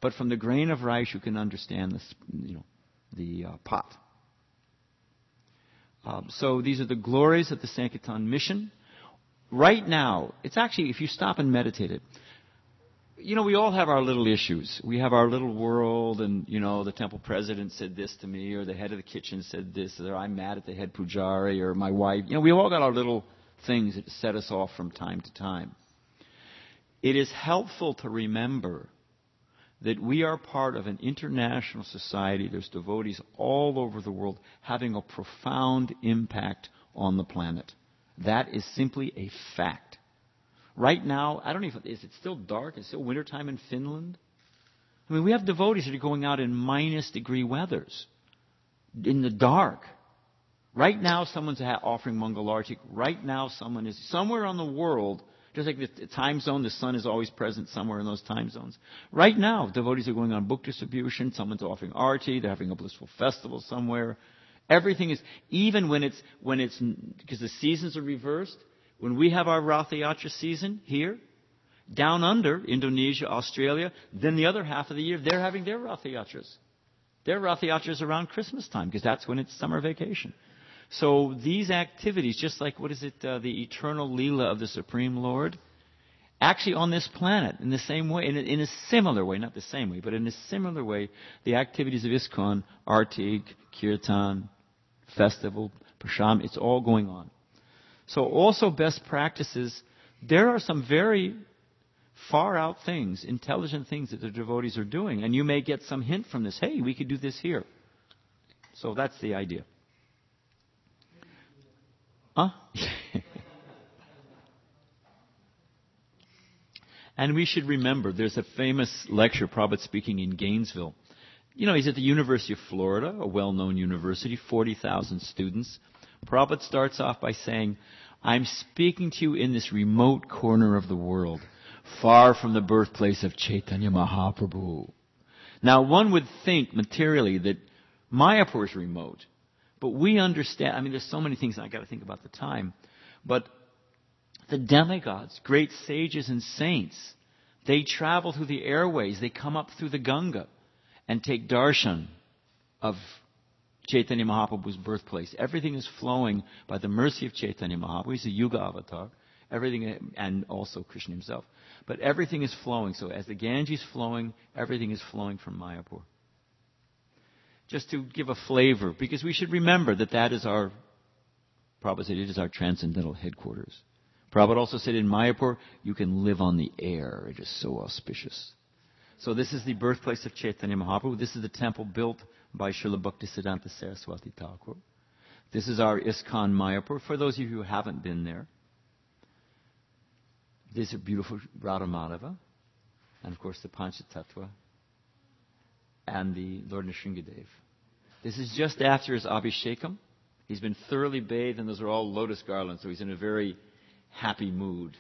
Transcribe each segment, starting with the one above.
But from the grain of rice, you can understand this, the pot. So these are the glories of the Sankirtan mission. Right now, it's actually, if you stop and meditate it, we all have our little issues. We have our little world, and, the temple president said this to me, or the head of the kitchen said this, or I'm mad at the head pujari, or my wife. We all got our little things that set us off from time to time. It is helpful to remember that we are part of an international society. There's devotees all over the world having a profound impact on the planet. That is simply a fact. Right now, I don't know is it still dark? Is it still wintertime in Finland? We have devotees that are going out in -degree weathers, in the dark. Right now, someone's offering Mangalartik. Right now, someone is somewhere on the world, just like the time zone, the sun is always present somewhere in those time zones. Right now, devotees are going on book distribution. Someone's offering arti. They're having a blissful festival somewhere. Everything is, even when it's, because the seasons are reversed. When we have our Ratha Yatra season here, down under, Indonesia, Australia, then the other half of the year, they're having their Ratha Yatras. Their Ratha Yatras around Christmas time, because that's when it's summer vacation. So these activities, just like, the eternal Leela of the Supreme Lord, actually on this planet, in the same way, in a similar way, not the same way, but in a similar way, the activities of ISKCON, Artik, Kirtan, Festival, Prasham, it's all going on. So also best practices, there are some very far out things, intelligent things that the devotees are doing. And you may get some hint from this. Hey, we could do this here. So that's the idea. Huh? And we should remember, there's a famous lecture, Prabhupada speaking in Gainesville. He's at the University of Florida, a well-known university, 40,000 students. Prabhupada starts off by saying, I'm speaking to you in this remote corner of the world, far from the birthplace of Chaitanya Mahaprabhu. Now, one would think materially that Mayapur is remote, but we understand, there's so many things, I've got to think about the time, but the demigods, great sages and saints, they travel through the airways, they come up through the Ganga and take darshan of Chaitanya Mahaprabhu's birthplace. Everything is flowing by the mercy of Chaitanya Mahaprabhu. He's a Yuga avatar. Everything, and also Krishna himself. But everything is flowing. So as the Ganges is flowing, everything is flowing from Mayapur. Just to give a flavor, because we should remember that is our, Prabhupada said, it is our transcendental headquarters. Prabhupada also said in Mayapur, you can live on the air. It is so auspicious. So this is the birthplace of Chaitanya Mahaprabhu. This is the temple built by Srila Bhaktisiddhanta Saraswati Thakur. This is our ISKCON Mayapur. For those of you who haven't been there, this is beautiful Radha Madhava, and of course the Panchatattva, and the Lord Nrsingadev. This is just after his Abhishekam. He's been thoroughly bathed, and those are all lotus garlands, so he's in a very happy mood.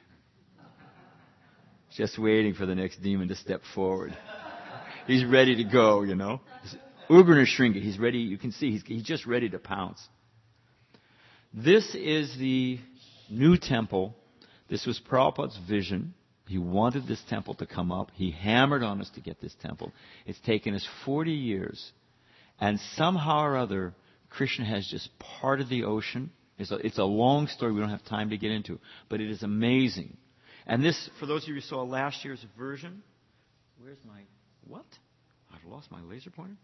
Just waiting for the next demon to step forward. He's ready to go, Ugra Nrsinga, he's ready, you can see, he's just ready to pounce. This is the new temple. This was Prabhupada's vision. He wanted this temple to come up. He hammered on us to get this temple. It's taken us 40 years. And somehow or other, Krishna has just parted the ocean. It's a long story we don't have time to get into. But it is amazing. And this, for those of you who saw last year's version, where's my, what? I've lost my laser pointer.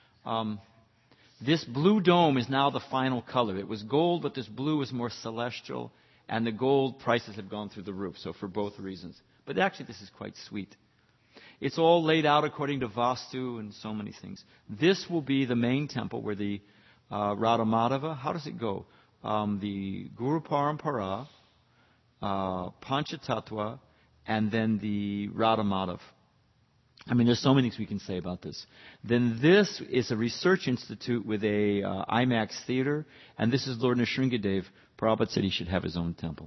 This blue dome is now the final color. It was gold, but this blue is more celestial. And the gold prices have gone through the roof, so for both reasons. But actually, this is quite sweet. It's all laid out according to Vastu and so many things. This will be the main temple where the Radha Madhava, how does it go? The Guru Parampara, Panchatattva, and then the Radha Madhav. There's so many things we can say about this. Then this is a research institute with a IMAX theater, and this is Lord Nrsingadev. Prabhupada said he should have his own temple.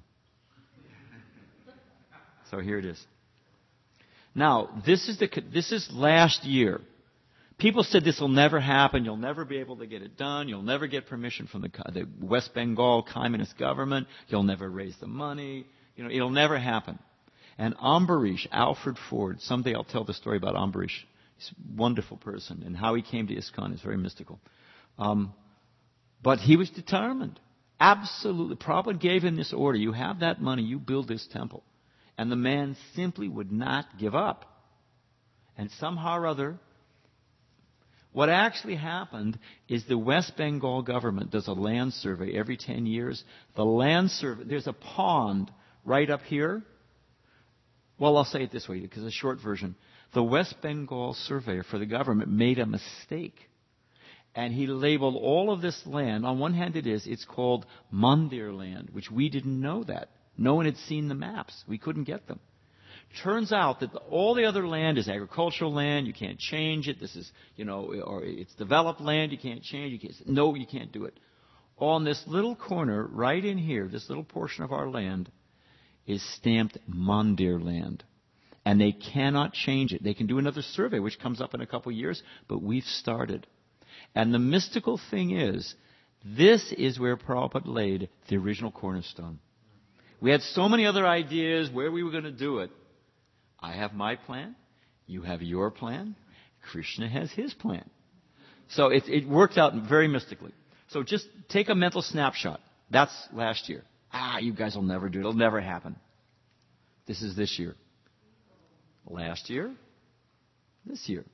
So here it is. Now, this is last year. People said this will never happen. You'll never be able to get it done. You'll never get permission from the West Bengal communist government. You'll never raise the money. It'll never happen. And Ambarish, Alfred Ford, someday I'll tell the story about Ambarish He's a wonderful person. And how he came to ISKCON is very mystical. But he was determined. Absolutely. Prabhupada gave him this order. You have that money, you build this temple. And the man simply would not give up. And somehow or other, what actually happened is the West Bengal government does a land survey every 10 years. The land survey, there's a pond right up here. Well, I'll say it this way because it's a short version. The West Bengal surveyor for the government made a mistake. And he labeled all of this land. On one hand it's called Mandir land, which we didn't know that. No one had seen the maps. We couldn't get them. Turns out that all the other land is agricultural land. You can't change it. This is, or it's developed land. You can't change it. You can't do it. On this little corner, right in here, this little portion of our land is stamped Mandir land. And they cannot change it. They can do another survey, which comes up in a couple of years, but we've started. And the mystical thing is, this is where Prabhupada laid the original cornerstone. We had so many other ideas where we were going to do it. I have my plan. You have your plan. Krishna has his plan. So it worked out very mystically. So just take a mental snapshot. That's last year. You guys will never do it. It'll never happen. This is this year. Last year. This year.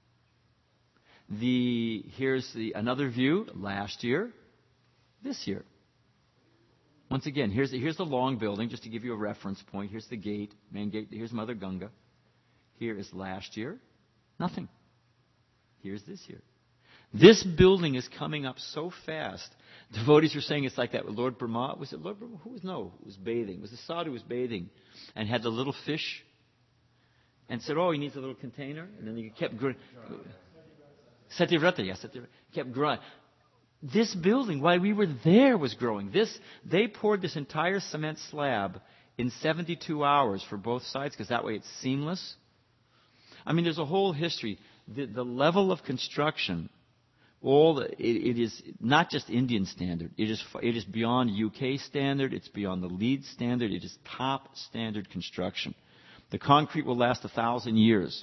Here's another view. Last year. This year. Once again, here's the long building, just to give you a reference point. Here's the gate, main gate. Here's Mother Ganga. Here is last year. Nothing. Here's this year. This building is coming up so fast. Devotees are saying it's like that with Lord Brahma. Was it Lord Brahma? Who was? No, who was bathing. It was the sadhu who was bathing and had the little fish and said, he needs a little container. And then he kept growing. Satyavrata, yes, Satyavrata. Kept growing. This building, while we were there, was growing. They poured this entire cement slab in 72 hours for both sides, because that way it's seamless. I mean, there's a whole history. The level of construction, it is not just Indian standard. It is beyond UK standard. It's beyond the LEED standard. It is top standard construction. The concrete will last 1,000 years.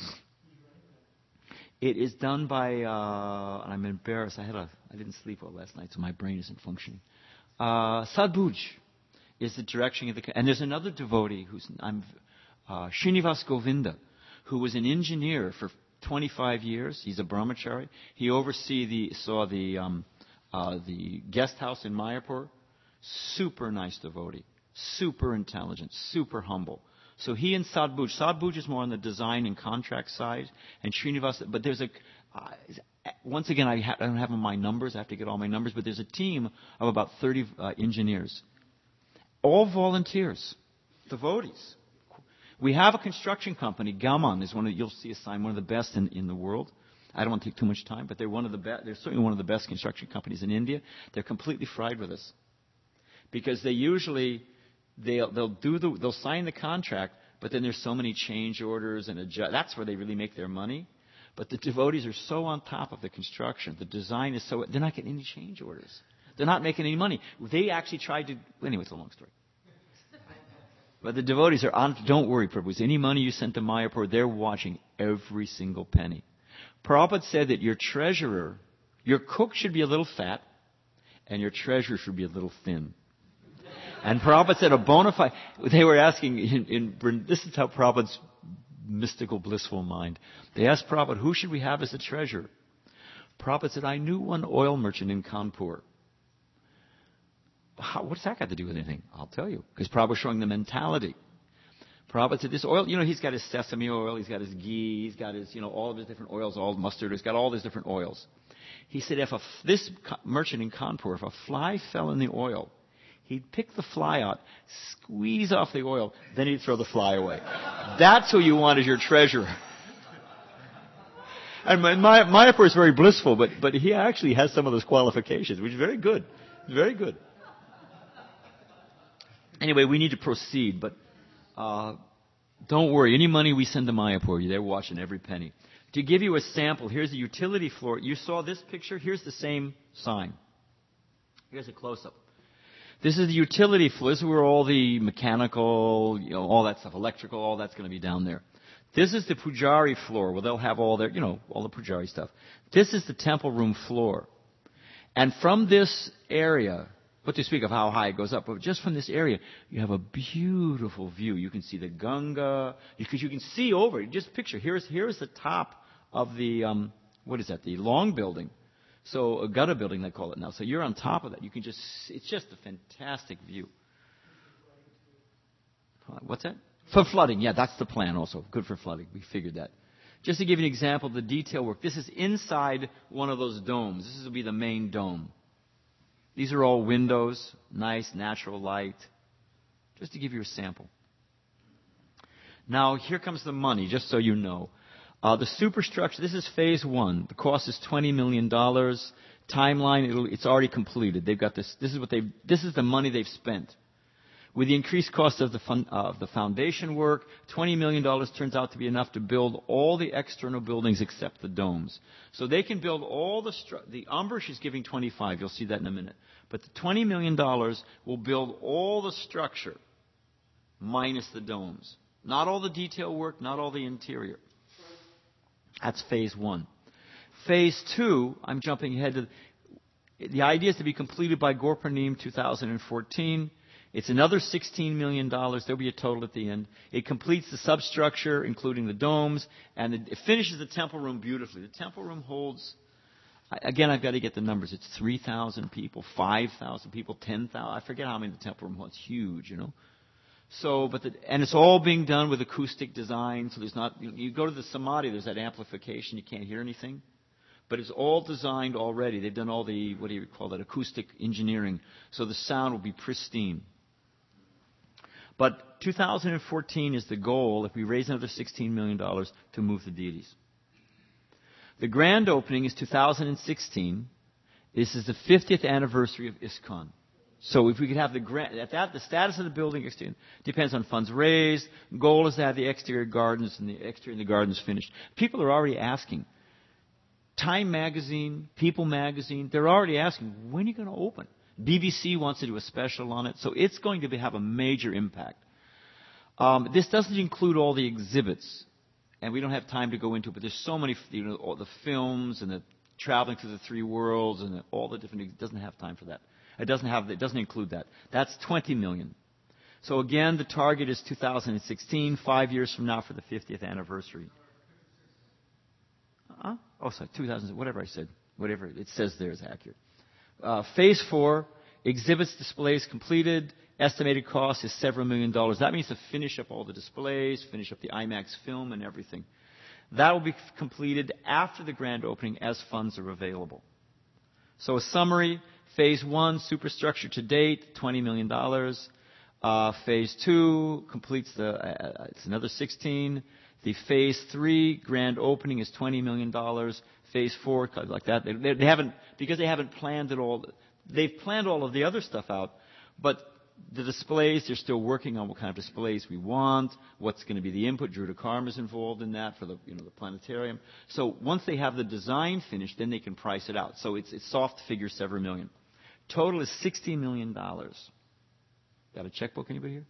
It is done by, and I'm embarrassed, I didn't sleep well last night, so my brain isn't functioning. Sadbhuj is the direction of the, and there's another devotee Srinivas Govinda, who was an engineer for 25 years. He's a brahmachari. He saw the guest house in Mayapur. Super nice devotee. Super intelligent. Super humble. So he and Sadbhuj is more on the design and contract side, and Srinivas. But there's once again, I don't have my numbers. I have to get all my numbers. But there's a team of about 30 engineers, all volunteers, devotees. We have a construction company. Gaman is you'll see a sign, one of the best in the world. I don't want to take too much time, but they're one of the best. They're certainly one of the best construction companies in India. They're completely fried with us because they usually. They'll sign the contract, but then there's so many change orders and that's where they really make their money. But the devotees are so on top of the construction. The design is they're not getting any change orders. They're not making any money. They actually tried to, anyway, it's a long story. But the devotees are on, don't worry, Prabhu. Any money you send to Mayapur, they're watching every single penny. Prabhupada said that your treasurer, your cook should be a little fat, and your treasurer should be a little thin. And Prabhupada said a bona fide, they were asking, this is how Prabhupada's mystical, blissful mind. They asked Prabhupada, who should we have as a treasurer? Prabhupada said, I knew one oil merchant in Kanpur. What's that got to do with anything? I'll tell you. Because Prabhupada was showing the mentality. Prabhupada said, this oil, he's got his sesame oil, he's got his ghee, he's got his, all of his different oils, all mustard, he's got all these different oils. He said, this merchant in Kanpur, if a fly fell in the oil, he'd pick the fly out, squeeze off the oil, then he'd throw the fly away. That's who you want as your treasurer. And Mayapur is very blissful, but he actually has some of those qualifications, which is very good. Very good. Anyway, we need to proceed, but don't worry. Any money we send to Mayapur, they're watching every penny. To give you a sample, here's the utility floor. You saw this picture? Here's the same sign. Here's a close-up. This is the utility floor. This is where all the mechanical, all that stuff, electrical, all that's going to be down there. This is the Pujari floor where they'll have all their, all the Pujari stuff. This is the temple room floor. And from this area, what to speak of how high it goes up, but just from this area, you have a beautiful view. You can see the Ganga, because you can see over it. Just picture, here's the top of the, the long building. So a gutter building, they call it now. So you're on top of that. You can it's just a fantastic view. What's that? For flooding, yeah, that's the plan also. Good for flooding. We figured that. Just to give you an example of the detail work, this is inside one of those domes. This will be the main dome. These are all windows, nice natural light. Just to give you a sample. Now, here comes the money, just so you know. The superstructure, this is phase 1. The cost is $20 million. Timeline, it's already completed. They've got this. This is the money they've spent. With the increased cost of the foundation work, $20 million turns out to be enough to build all the external buildings except the domes. So they can build all the Ambrish is giving 25. You'll see that in a minute. But the $20 million will build all the structure minus the domes. Not all the detail work, not all the interior. That's phase 1. Phase 2, I'm jumping ahead to the idea is to be completed by Gorpanim 2014. It's another $16 million. There'll be a total at the end. It completes the substructure, including the domes, and it finishes the temple room beautifully. The temple room holds, again, I've got to get the numbers. It's 3,000 people, 5,000 people, 10,000. I forget how many the temple room holds. It's huge, So, and it's all being done with acoustic design. So there's not, you go to the Samadhi, there's that amplification. You can't hear anything. But it's all designed already. They've done all the, acoustic engineering. So the sound will be pristine. But 2014 is the goal, if we raise another $16 million, to move the deities. The grand opening is 2016. This is the 50th anniversary of ISKCON. So if we could have the status of the building depends on funds raised. Goal is to have the exterior gardens and the gardens finished. People are already asking. Time Magazine, People Magazine, they're already asking, when are you going to open? BBC wants to do a special on it, so it's going to have a major impact. This doesn't include all the exhibits, and we don't have time to go into it, but there's so many, all the films and the traveling through the 3 worlds and all the different, it doesn't have time for that. It doesn't include that. That's $20 million. So again, the target is 2016, 5 years from now for the 50th anniversary. Oh, sorry, 2000, whatever I said. Whatever it says there is accurate. Phase 4, exhibits, displays completed. Estimated cost is several $1 million. That means to finish up all the displays, finish up the IMAX film and everything. That will be completed after the grand opening as funds are available. So a summary, phase 1, superstructure to date, $20 million. Phase 2 completes it's another 16. The phase 3 grand opening is $20 million. Phase 4, like that. They haven't, because they haven't planned it all. They've planned all of the other stuff out, but the displays, they're still working on what kind of displays we want, what's going to be the input. Drew DeKarm is involved in that for the planetarium. So once they have the design finished, then they can price it out. So it's soft figure, several million. Total is $60 million. Got a checkbook, anybody here?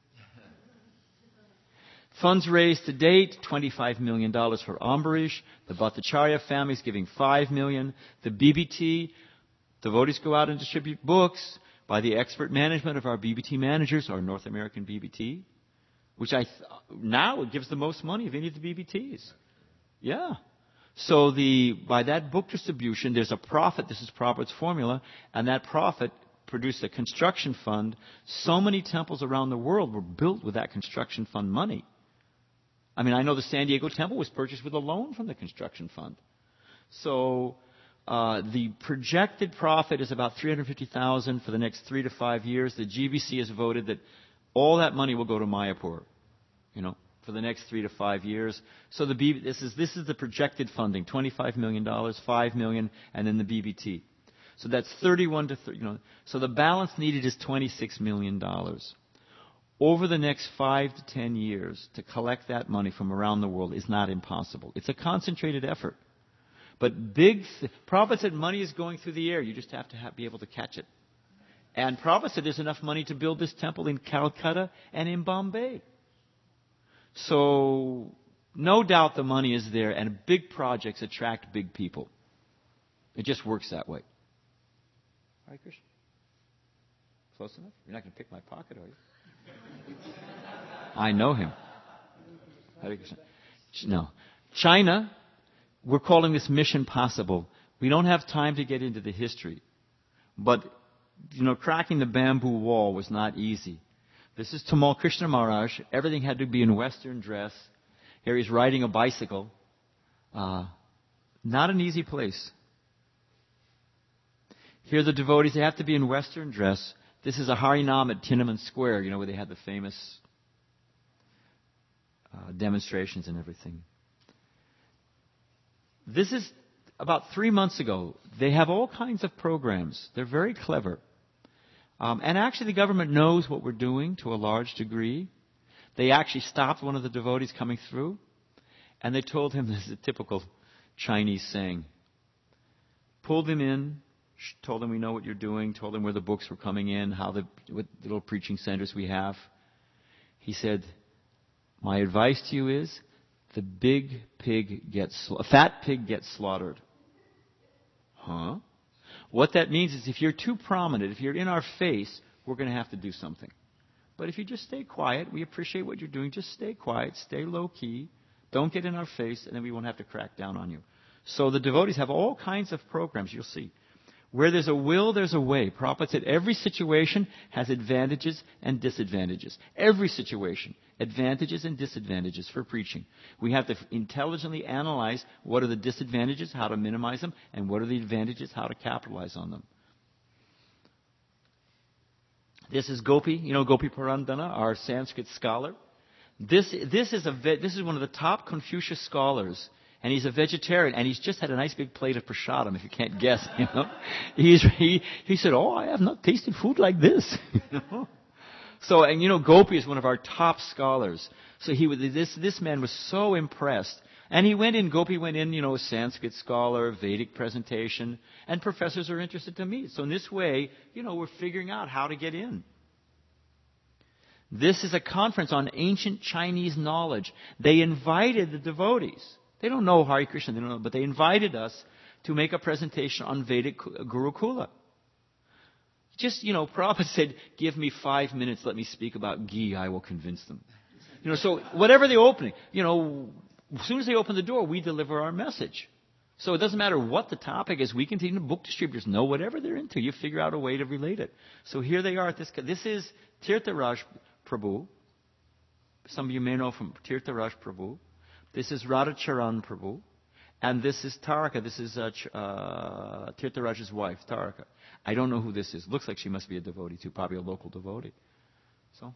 Funds raised to date, $25 million for Ambarish. The Bhattacharya family is giving $5 million. The BBT, devotees go out and distribute books by the expert management of our BBT managers, our North American BBT, which now it gives the most money of any of the BBTs. Yeah. So by that book distribution, there's a profit. This is Prabhupada's formula, and that profit produced a construction fund. So many temples around the world were built with that construction fund money. I mean, I know the San Diego temple was purchased with a loan from the construction fund. So the projected profit is about $350,000 for the next 3 to 5 years. The GBC has voted that all that money will go to Mayapur, for the next 3 to 5 years. So this is the projected funding: $25 million, $5 million, and then the BBT. So that's 31 to 30. So the balance needed is $26 million. Over the next 5 to 10 years, to collect that money from around the world is not impossible. It's a concentrated effort. But Prabhupada said money is going through the air. You just have to be able to catch it. And Prabhupada said there's enough money to build this temple in Calcutta and in Bombay. So no doubt the money is there, and big projects attract big people. It just works that way. Hare Krishna. Close enough? You're not going to pick my pocket, are you? I know him. Hare Krishna. No. China, we're calling this Mission Possible. We don't have time to get into the history. But, cracking the bamboo wall was not easy. This is Tamal Krishna Maharaj. Everything had to be in Western dress. Here he's riding a bicycle. Not an easy place. Here the devotees, they have to be in Western dress. This is a Harinam at Tiananmen Square, where they had the famous demonstrations and everything. This is about 3 months ago. They have all kinds of programs. They're very clever. And actually the government knows what we're doing to a large degree. They actually stopped one of the devotees coming through, and they told him, this is a typical Chinese saying, pulled him in, told him we know what you're doing, told him where the books were coming in, what little preaching centers we have. He said, my advice to you is, a fat pig gets slaughtered. Huh? What that means is if you're too prominent, if you're in our face, we're going to have to do something. But if you just stay quiet, we appreciate what you're doing, just stay quiet, stay low key, don't get in our face, and then we won't have to crack down on you. So the devotees have all kinds of programs, you'll see. Where there's a will, there's a way. Prabhupada said every situation has advantages and disadvantages. Every situation, advantages and disadvantages for preaching. We have to intelligently analyze what are the disadvantages, how to minimize them, and what are the advantages, how to capitalize on them. This is Gopi, Gopi Purandana, our Sanskrit scholar. This is one of the top Confucius scholars. And he's a vegetarian, and he's just had a nice big plate of prasadam, if you can't guess, He said, I have not tasted food like this, So, Gopi is one of our top scholars. So this man was so impressed. And Gopi went in, a Sanskrit scholar, Vedic presentation, and professors are interested to meet. So in this way, we're figuring out how to get in. This is a conference on ancient Chinese knowledge. They invited the devotees. They don't know Hare Krishna, but they invited us to make a presentation on Vedic Gurukula. Just, Prabhupada said, give me 5 minutes, let me speak about ghee, I will convince them. So whatever the opening, as soon as they open the door, we deliver our message. So it doesn't matter what the topic is, we continue, book distributors know whatever they're into, you figure out a way to relate it. So here they are at this is Tirtharaj Prabhu. Some of you may know from Tirtharaj Prabhu. This is Radhacharan Prabhu, and this is Taraka. This is Tirtharaj's wife, Taraka. I don't know who this is. Looks like she must be a devotee too, probably a local devotee. So,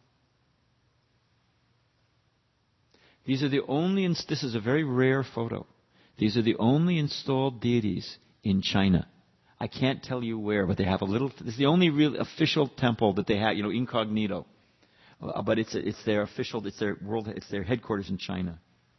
this is a very rare photo. These are the only installed deities in China. I can't tell you where, but they have this is the only real official temple that they have, incognito. But it's their official, it's their headquarters in China.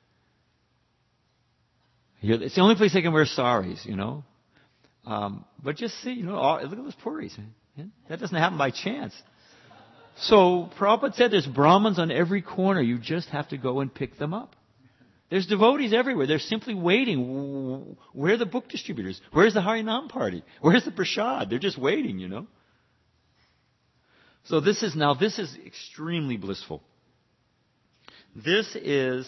It's the only place they can wear saris, But just see, look at those puris. That doesn't happen by chance. So Prabhupada said there's Brahmins on every corner. You just have to go and pick them up. There's devotees everywhere. They're simply waiting. Where are the book distributors? Where's the Harinam party? Where's the prasad? They're just waiting, So this is extremely blissful. This is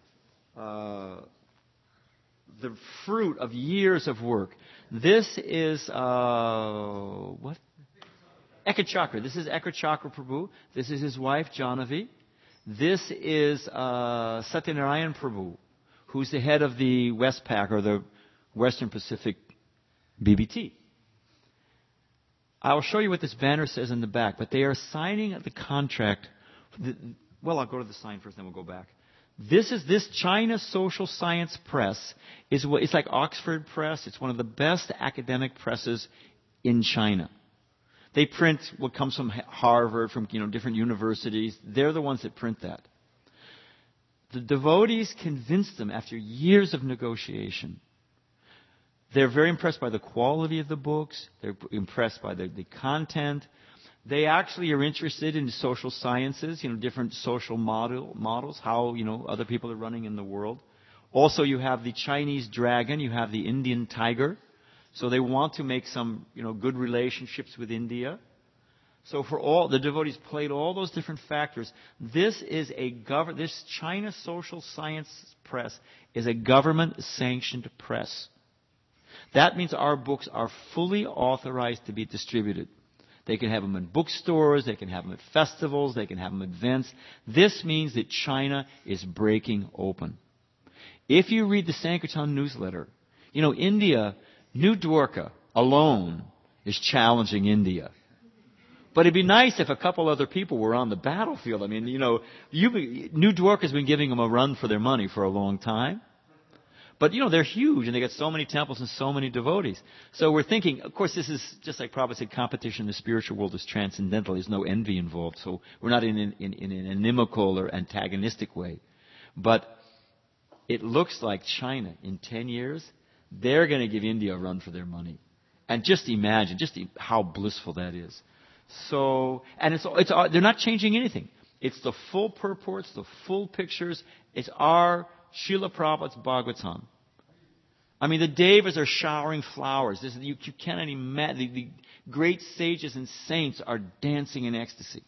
the fruit of years of work. This is what? Ekachakra. This is Ekachakra Prabhu. This is his wife Jahnavi. This is Satyanarayan Prabhu, who's the head of the Westpac, or the Western Pacific BBT. I'll show you what this banner says in the back, but they are signing the contract. I'll go to the sign first, then we'll go back. This China Social Science Press it's like Oxford Press. It's one of the best academic presses in China. They print what comes from Harvard, from different universities. They're the ones that print that. The devotees convinced them after years of negotiation. They're very impressed by the quality of the books. They're impressed by the content. They actually are interested in social sciences, different social models, how, other people are running in the world. Also, you have the Chinese dragon, you have the Indian tiger. So they want to make some, good relationships with India. So for all, the devotees played all those different factors. This China Social Science Press is a government-sanctioned press. That means our books are fully authorized to be distributed. They can have them in bookstores, they can have them at festivals, they can have them at events. This means that China is breaking open. If you read the Sankirtan newsletter, India, New Dwarka alone is challenging India. But it'd be nice if a couple other people were on the battlefield. I mean, New Dwarka's been giving them a run for their money for a long time. But, they're huge, and they got so many temples and so many devotees. So we're thinking, of course, this is, just like Prabhupada said, competition in the spiritual world is transcendental. There's no envy involved. So we're not in an inimical or antagonistic way. But it looks like China, in 10 years, they're going to give India a run for their money. And just imagine, how blissful that is. So, and they're not changing anything. It's the full purports, the full pictures. It's our Srila Prabhupada's Bhagavatam. I mean, the devas are showering flowers. You cannot imagine. The great sages and saints are dancing in ecstasy.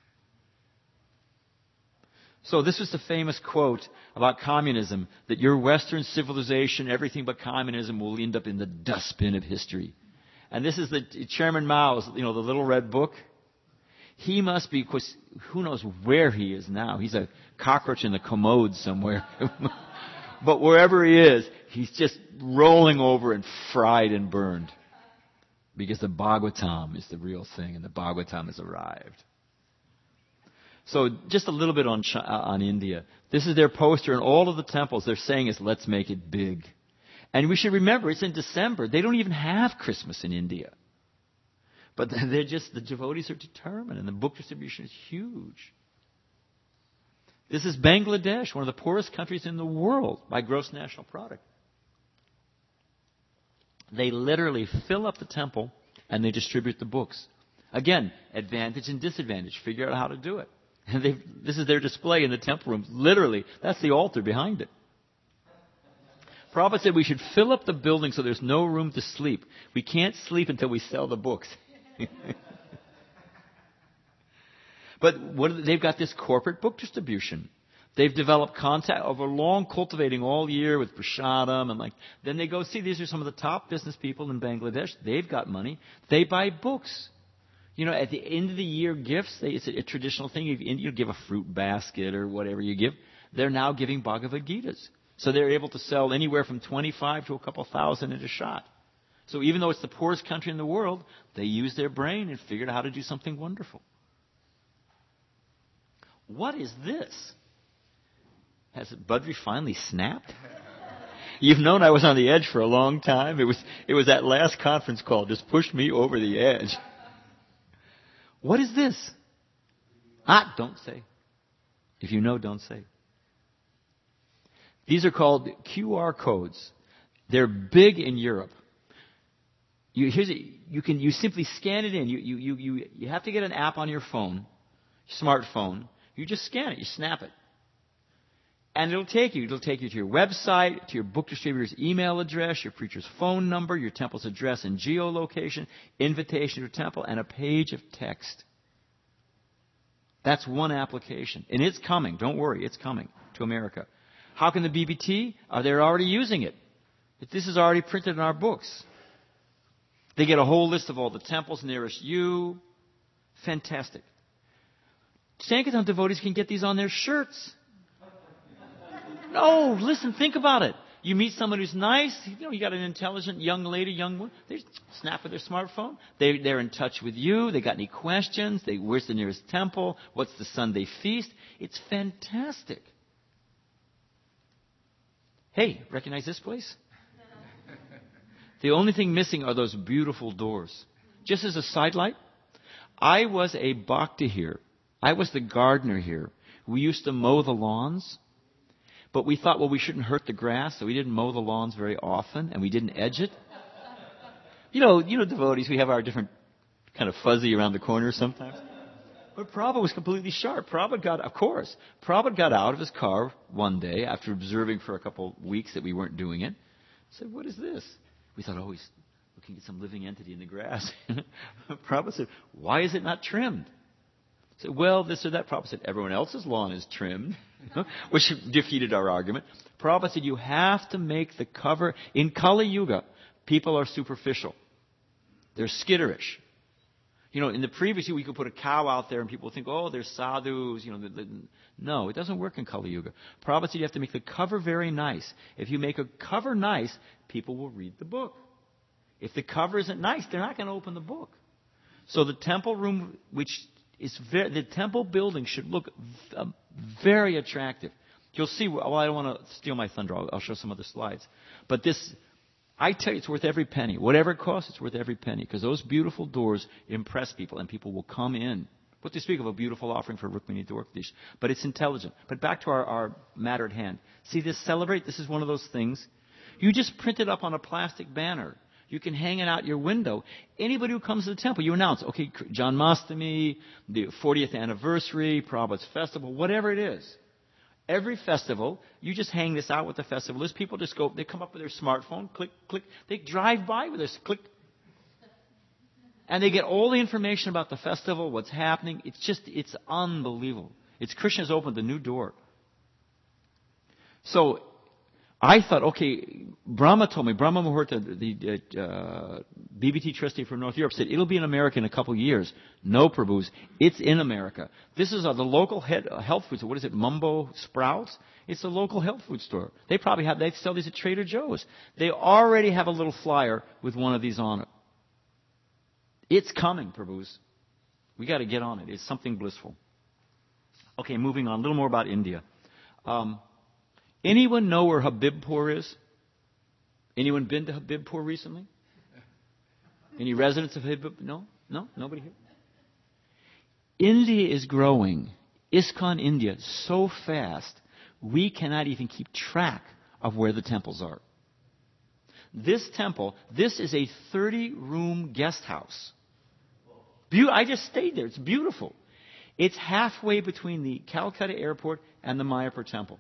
So this was the famous quote about communism, that your Western civilization, everything but communism, will end up in the dustbin of history. And this is the Chairman Mao's, the little red book. He must be, of course, who knows where he is now. He's a cockroach in the commode somewhere. But wherever he is, he's just rolling over and fried and burned. Because the Bhagavatam is the real thing, and the Bhagavatam has arrived. So just a little bit on India. This is their poster in all of the temples. They're saying is, let's make it big. And we should remember, it's in December. They don't even have Christmas in India. But the devotees are determined, and the book distribution is huge. This is Bangladesh, one of the poorest countries in the world by gross national product. They literally fill up the temple, and they distribute the books. Again, advantage and disadvantage. Figure out how to do it. And this is their display in the temple room. Literally, that's the altar behind it. Prabhupada said we should fill up the building so there's no room to sleep. We can't sleep until we sell the books. But they've got this corporate book distribution. They've developed contact over long, cultivating all year with prasadam, and then they go see, these are some of the top business people in Bangladesh. They've got money. They buy books. At the end of the year gifts, it's a traditional thing. You give a fruit basket or whatever you give. They're now giving Bhagavad Gitas. So they're able to sell anywhere from 25 to a couple thousand at a shot. So even though it's the poorest country in the world, they use their brain and figured out how to do something wonderful. What is this? Has Budri finally snapped? You've known I was on the edge for a long time. It was that last conference call just pushed me over the edge. What is this? Don't say. If you know, don't say. These are called QR codes. They're big in Europe. You simply scan it in. You have to get an app on your phone, smartphone. You just scan it. You snap it. And it'll take you to your website, to your book distributor's email address, your preacher's phone number, your temple's address and geolocation, invitation to your temple, and a page of text. That's one application. And it's coming. Don't worry. It's coming to America. How can the BBT? They're already using it. This is already printed in our books. They get a whole list of all the temples nearest you. Fantastic. Sankirtan devotees can get these on their shirts. No, listen, think about it. You meet someone who's nice, you got an intelligent young lady, young woman, they snap with their smartphone. They're in touch with you. They got any questions? Where's the nearest temple? What's the Sunday feast? It's fantastic. Hey, recognize this place? The only thing missing are those beautiful doors. Just as a sidelight, I was a bhakta here. I was the gardener here. We used to mow the lawns. But we thought, we shouldn't hurt the grass, so we didn't mow the lawns very often, and we didn't edge it. You know, devotees, we have our different kind of fuzzy around the corners sometimes. But Prabhupada was completely sharp. Prabhupada got out of his car one day after observing for a couple weeks that we weren't doing it. Said, "What is this?" We thought, "Oh, he's looking at some living entity in the grass." Prabhupada said, "Why is it not trimmed?" I said, "Well, this or that." Prabhupada said, "Everyone else's lawn is trimmed," which defeated our argument. Prabhupada said, "You have to make the cover." In Kali Yuga, people are superficial. They're skitterish. In the previous year, we could put a cow out there and people would think, "Oh, they're sadhus." No, it doesn't work in Kali Yuga. Prabhupada said you have to make the cover very nice. If you make a cover nice, people will read the book. If the cover isn't nice, they're not going to open the book. So the temple room, the temple building should look very attractive. You'll see, well, I don't want to steal my thunder. I'll show some other slides. But this, I tell you, it's worth every penny. Whatever it costs, it's worth every penny. Because those beautiful doors impress people, and people will come in. What to speak of a beautiful offering for Rukmini Dwarkadish. But it's intelligent. But back to our matter at hand. See this Celebrate? This is one of those things. You just print it up on a plastic banner. You can hang it out your window. Anybody who comes to the temple, you announce, okay, Janmashtami, the 40th anniversary, Prabhupada's festival, whatever it is. Every festival, you just hang this out what the festival is. People just go, they come up with their smartphone, click, click. They drive by with this, click. And they get all the information about the festival, what's happening. It's unbelievable. Krishna's opened a new door. So, I thought, okay, Brahma Muhurta, the BBT trustee from North Europe, said it'll be in America in a couple years. No, Prabhus, it's in America. This is the local health food store. What is it, Mumbo Sprouts? It's a local health food store. They sell these at Trader Joe's. They already have a little flyer with one of these on it. It's coming, Prabhus. We got to get on it. It's something blissful. Okay, moving on. A little more about India. Anyone know where Habibpur is? Anyone been to Habibpur recently? Any residents of Habibpur? No? Nobody here? India is growing. ISKCON India so fast, we cannot even keep track of where the temples are. This temple, this is a 30-room guest house. I just stayed there. It's beautiful. It's halfway between the Calcutta airport and the Mayapur temple.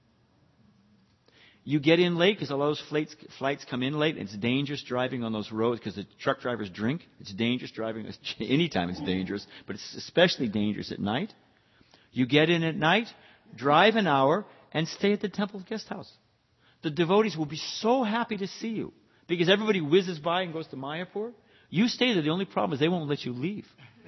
You get in late because a lot of those flights come in late. And it's dangerous driving on those roads because the truck drivers drink. It's dangerous driving. Anytime it's dangerous, but it's especially dangerous at night. You get in at night, drive an hour, and stay at the temple guest house. The devotees will be so happy to see you because everybody whizzes by and goes to Mayapur. You stay there. The only problem is they won't let you leave.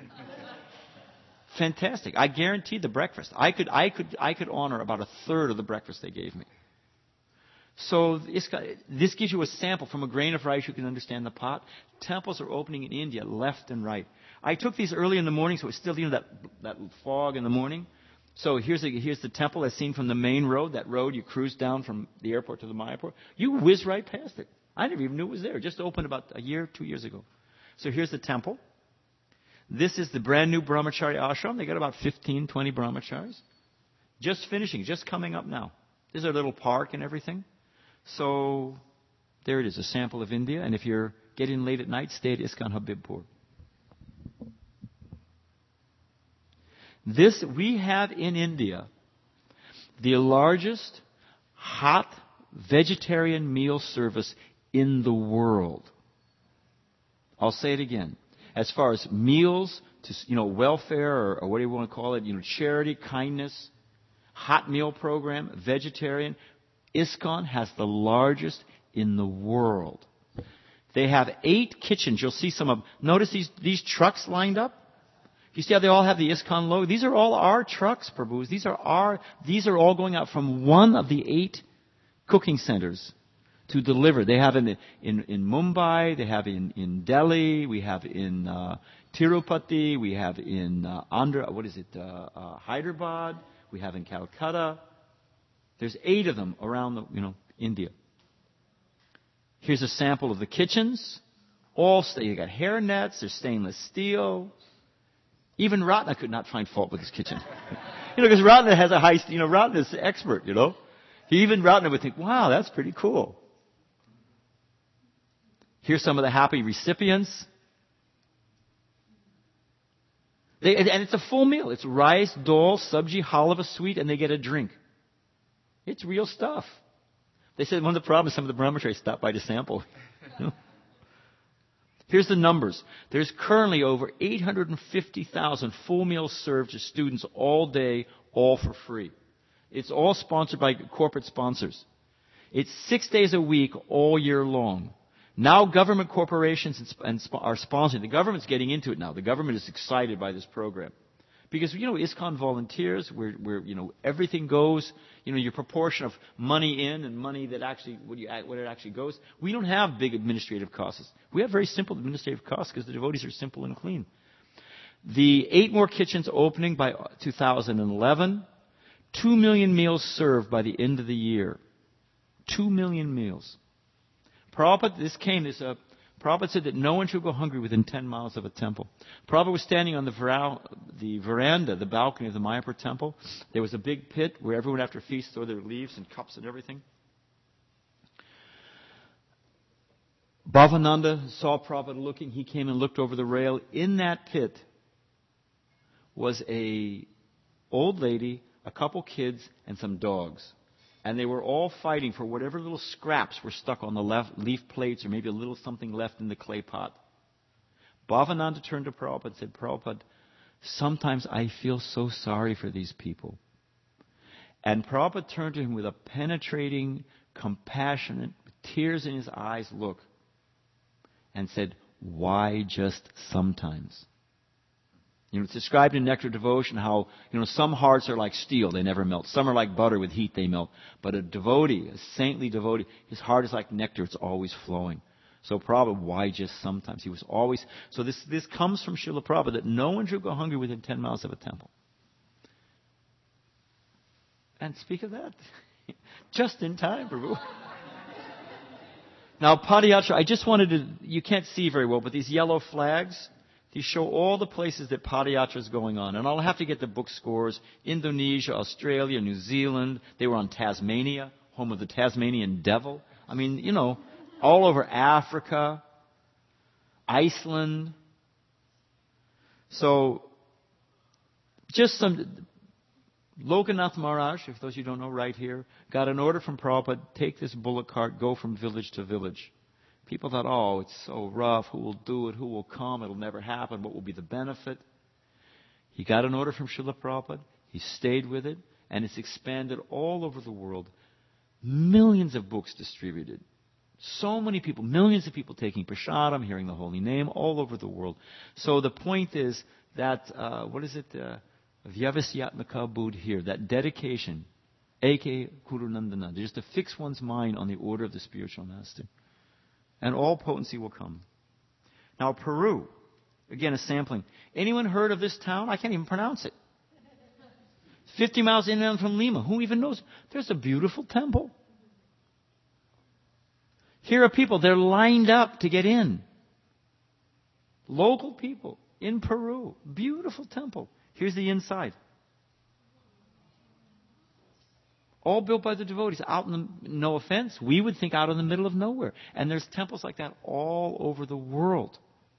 Fantastic. I guarantee the breakfast. I could honor about a third of the breakfast they gave me. So this gives you a sample. From a grain of rice, you can understand the pot. Temples are opening in India left and right. I took these early in the morning, so it's still that fog in the morning. So here's the temple as seen from the main road. That road you cruise down from the airport to the Mayapur. You whiz right past it. I never even knew it was there. It just opened about 2 years ago. So here's the temple. This is the brand new Brahmachari ashram. They got about 15, 20 brahmacharis. Just finishing, just coming up now. There's a little park and everything. So, there it is, a sample of India. And if you're getting late at night, stay at ISKCON Habibpur. We have in India the largest hot vegetarian meal service in the world. I'll say it again. As far as meals, to welfare or what do you want to call it, charity, kindness, hot meal program, vegetarian. ISKCON has the largest in the world. They have 8 kitchens. You'll see some of them. Notice these trucks lined up? You see how they all have the ISKCON logo? These are all our trucks, Prabhus. These are all going out from one of the 8 cooking centers to deliver. They have in Mumbai, they have in Delhi, we have in Tirupati, we have in Hyderabad, we have in Calcutta. There's 8 of them around India. Here's a sample of the kitchens. You got hair nets, there's stainless steel. Even Ratna could not find fault with his kitchen. Because Ratna has Ratna is the expert, Ratna would think, wow, that's pretty cool. Here's some of the happy recipients. And it's a full meal. It's rice, dal, sabji, halva, sweet, and they get a drink. It's real stuff. They said one of the problems, some of the brahmacharis stopped by to sample. Here's the numbers. There's currently over 850,000 full meals served to students all day, all for free. It's all sponsored by corporate sponsors. It's 6 days a week, all year long. Now government corporations are sponsoring. The government's getting into it now. The government is excited by this program. Because, ISKCON volunteers, everything goes, your proportion of money in and money that actually, when it actually goes. We don't have big administrative costs. We have very simple administrative costs because the devotees are simple and clean. The 8 more kitchens opening by 2011. 2 million meals served by the end of the year. 2 million meals. Prabhupada said that no one should go hungry within 10 miles of a temple. Prabhupada was standing on the veranda, the balcony of the Mayapur temple. There was a big pit where everyone after feast threw their leaves and cups and everything. Bhavananda saw Prabhupada looking. He came and looked over the rail. In that pit was a old lady, a couple kids, and some dogs. And they were all fighting for whatever little scraps were stuck on the leaf plates or maybe a little something left in the clay pot. Bhavananda turned to Prabhupada and said, Prabhupada, sometimes I feel so sorry for these people. And Prabhupada turned to him with a penetrating, compassionate, tears in his eyes look and said, why just sometimes? It's described in Nectar Devotion how, some hearts are like steel, they never melt. Some are like butter with heat, they melt. But a devotee, a saintly devotee, his heart is like nectar, it's always flowing. So Prabhupada, why just sometimes? He was always... So this comes from Srila Prabhupada, that no one should go hungry within 10 miles of a temple. And speak of that, just in time, Prabhu. Now, Padayatra, I just wanted to... You can't see very well, but these yellow flags... These show all the places that Padayatra is going on. And I'll have to get the book scores. Indonesia, Australia, New Zealand. They were on Tasmania, home of the Tasmanian devil. I mean, all over Africa, Iceland. So, just some... Lokanath Maharaj, if those of you don't know, right here, got an order from Prabhupada, take this bullock cart, go from village to village. People thought, oh, it's so rough. Who will do it? Who will come? It'll never happen. What will be the benefit? He got an order from Srila Prabhupada. He stayed with it. And it's expanded all over the world. Millions of books distributed. So many people, millions of people taking prasadam, hearing the holy name all over the world. So the point is that, Vyavasyatmaka Buddh here, that dedication, a.k.a. Kurunandana, just to fix one's mind on the order of the spiritual master. And all potency will come. Now, Peru, again, a sampling. Anyone heard of this town? I can't even pronounce it. 50 miles inland from Lima. Who even knows? There's a beautiful temple. Here are people, they're lined up to get in. Local people in Peru. Beautiful temple. Here's the inside. All built by the devotees, no offense, we would think out in the middle of nowhere. And there's temples like that all over the world.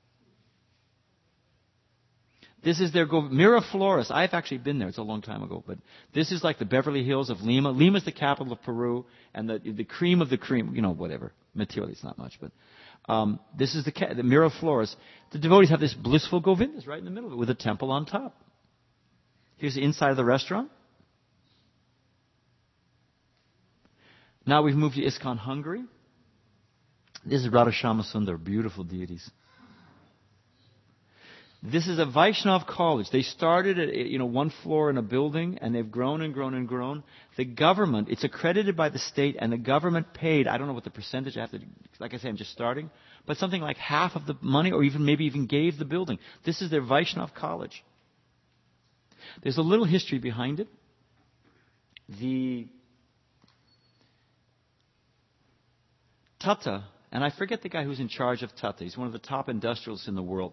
This is their Miraflores. I've actually been there. It's a long time ago. But this is like the Beverly Hills of Lima. Lima is the capital of Peru. And the cream of the cream, whatever. Materially, it's not much. But this is the Miraflores. The devotees have this blissful Govindas right in the middle of it with a temple on top. Here's the inside of the restaurant. Now we've moved to ISKCON Hungary. This is Radha Shyamasundar, beautiful deities. This is a Vaishnav college. They started at one floor in a building, and they've grown and grown and grown. The government, it's accredited by the state, and the government paid, I don't know what the percentage, like I say, I'm just starting, but something like half of the money, or maybe even gave the building. This is their Vaishnav college. There's a little history behind it. The Tata, and I forget the guy who's in charge of Tata. He's one of the top industrialists in the world.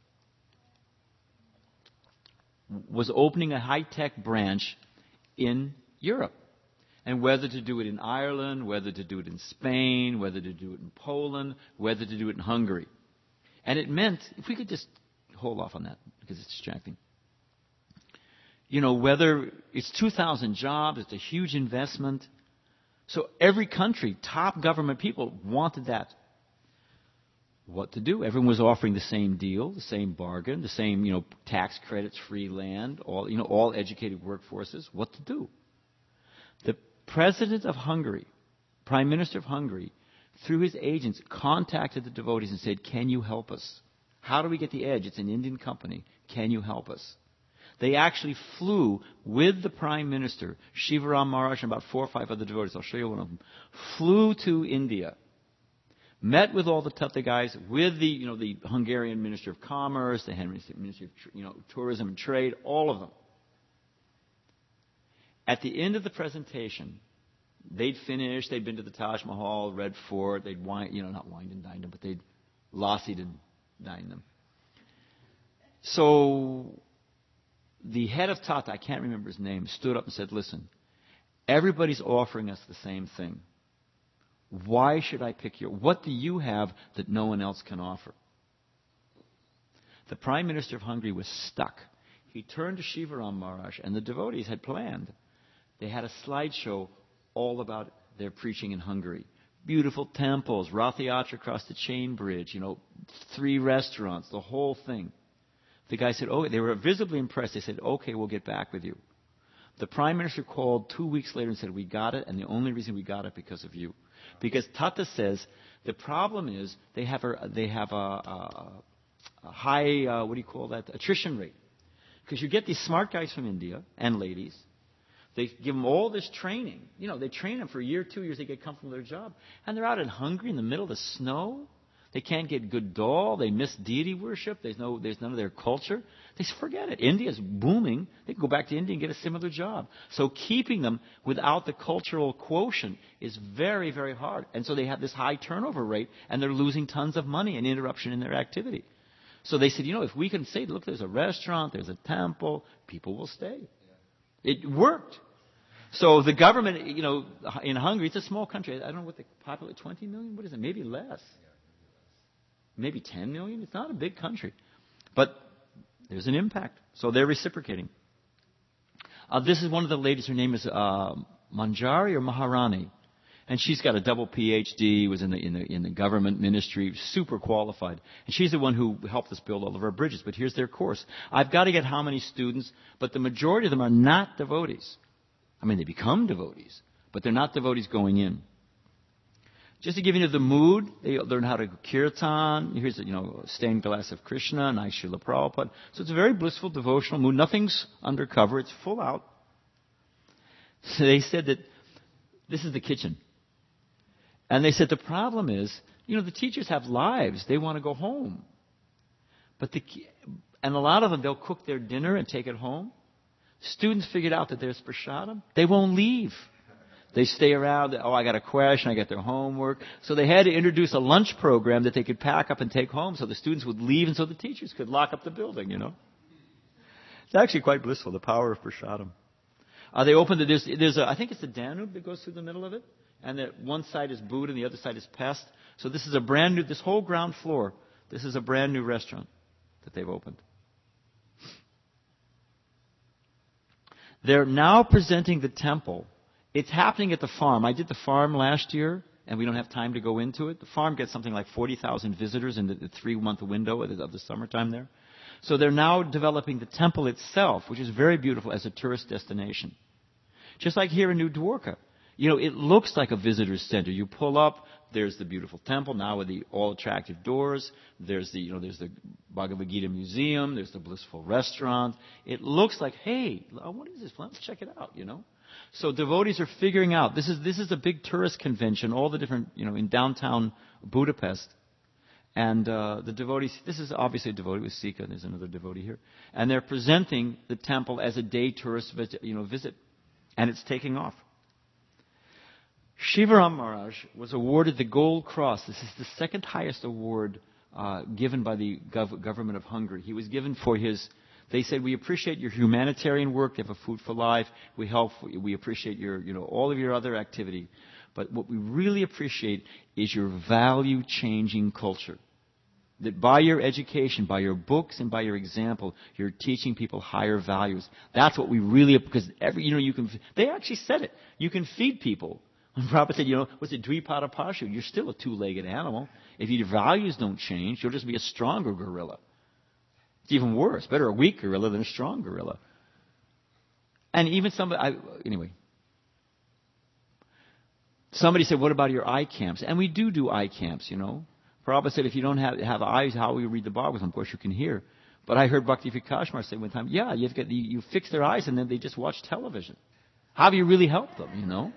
Was opening a high-tech branch in Europe. And whether to do it in Ireland, whether to do it in Spain, whether to do it in Poland, whether to do it in Hungary. And it meant, if we could just hold off on that, because it's distracting. whether it's 2,000 jobs, it's a huge investment. So every country, top government people wanted that. What to do? Everyone was offering the same deal, the same bargain, the same, tax credits, free land, all educated workforces. What to do? The president of Hungary, prime minister of Hungary, through his agents, contacted the devotees and said, "Can you help us? How do we get the edge? It's an Indian company. Can you help us?" They actually flew with the prime minister, Shivaram Maharaj, and about 4 or 5 other devotees. I'll show you one of them. Flew to India. Met with all the Tatta guys, with the Hungarian Minister of Commerce, the Ministry of Tourism and Trade, all of them. At the end of the presentation, they'd finished. They'd been to the Taj Mahal, Red Fort. They'd not wined and dined them, but they'd lassied and dined them. So the head of Tata, I can't remember his name, stood up and said, "Listen, everybody's offering us the same thing. Why should I pick what do you have that no one else can offer?" The Prime Minister of Hungary was stuck. He turned to Shivaram Maharaj, and the devotees had planned. They had a slideshow all about their preaching in Hungary. Beautiful temples, Rath Yatra across the chain bridge, 3 restaurants, the whole thing. The guy said, they were visibly impressed. They said, "Okay, we'll get back with you." The Prime Minister called 2 weeks later and said, "We got it, and the only reason we got it because of you." Because Tata says the problem is they have a high, attrition rate. Because you get these smart guys from India, and ladies, they give them all this training. They train them for a year, 2 years, they get comfortable with their job. And they're out in Hungary in the middle of the snow. They can't get good dal. They miss deity worship. There's none of their culture. They say, forget it. India's booming. They can go back to India and get a similar job. So keeping them without the cultural quotient is very, very hard. And so they have this high turnover rate, and they're losing tons of money and interruption in their activity. So they said, if we can say, look, there's a restaurant, there's a temple, people will stay. It worked. So the government, in Hungary, it's a small country. I don't know what the population, 20 million? What is it? Maybe less. Maybe 10 million? It's not a big country. But there's an impact. So they're reciprocating. This is one of the ladies. Her name is Manjari or Maharani. And she's got a double PhD, was in the government ministry, super qualified. And she's the one who helped us build all of our bridges. But here's their course. I've got to get how many students, but the majority of them are not devotees. They become devotees, but they're not devotees going in. Just to give you the mood, they learn how to kirtan. Here's a stained glass of Krishna, nice Srila Prabhupada. So it's a very blissful, devotional mood. Nothing's undercover. It's full out. So they said that this is the kitchen. And they said the problem is, the teachers have lives. They want to go home. And a lot of them, they'll cook their dinner and take it home. Students figured out that there's prasadam. They won't leave. They stay around. I got a question. I got their homework. So they had to introduce a lunch program that they could pack up and take home so the students would leave and so the teachers could lock up the building, It's actually quite blissful, the power of prasadam. They opened I think it's the Danube that goes through the middle of it. And that one side is Buddha and the other side is Pest. So this is this whole ground floor, this is a brand new restaurant that they've opened. They're now presenting the temple. It's happening at the farm. I did the farm last year, and we don't have time to go into it. The farm gets something like 40,000 visitors in the 3-month window of the summertime there. So they're now developing the temple itself, which is very beautiful as a tourist destination. Just like here in New Dwarka. It looks like a visitor's center. You pull up, there's the beautiful temple, now with the all-attractive doors. There's the Bhagavad Gita Museum. There's the blissful restaurant. It looks like, hey, what is this? Let's check it out, So devotees are figuring out, this is a big tourist convention, all the different, in downtown Budapest. And the devotees, this is obviously a devotee with Sika, there's another devotee here. And they're presenting the temple as a day tourist visit. And it's taking off. Shivaram Maharaj was awarded the Gold Cross. This is the second highest award given by the government of Hungary. He was given for they said, we appreciate your humanitarian work. You have a Food for Life. We appreciate your, all of your other activity. But what we really appreciate is your value-changing culture. That by your education, by your books, and by your example, you're teaching people higher values. That's what we really, because they actually said it. You can feed people. When Prabhupada said, what's it, Dvipada Pashu? You're still a two-legged animal. If your values don't change, you'll just be a stronger gorilla. It's even worse. Better a weak gorilla than a strong gorilla. And even somebody said, what about your eye camps? And we do eye camps, Prabhupada said, if you don't have eyes, how will you read the Bhagavatam? Of course, you can hear. But I heard Bhakti Vikashmar say one time, you fix their eyes and then they just watch television. How do you really help them,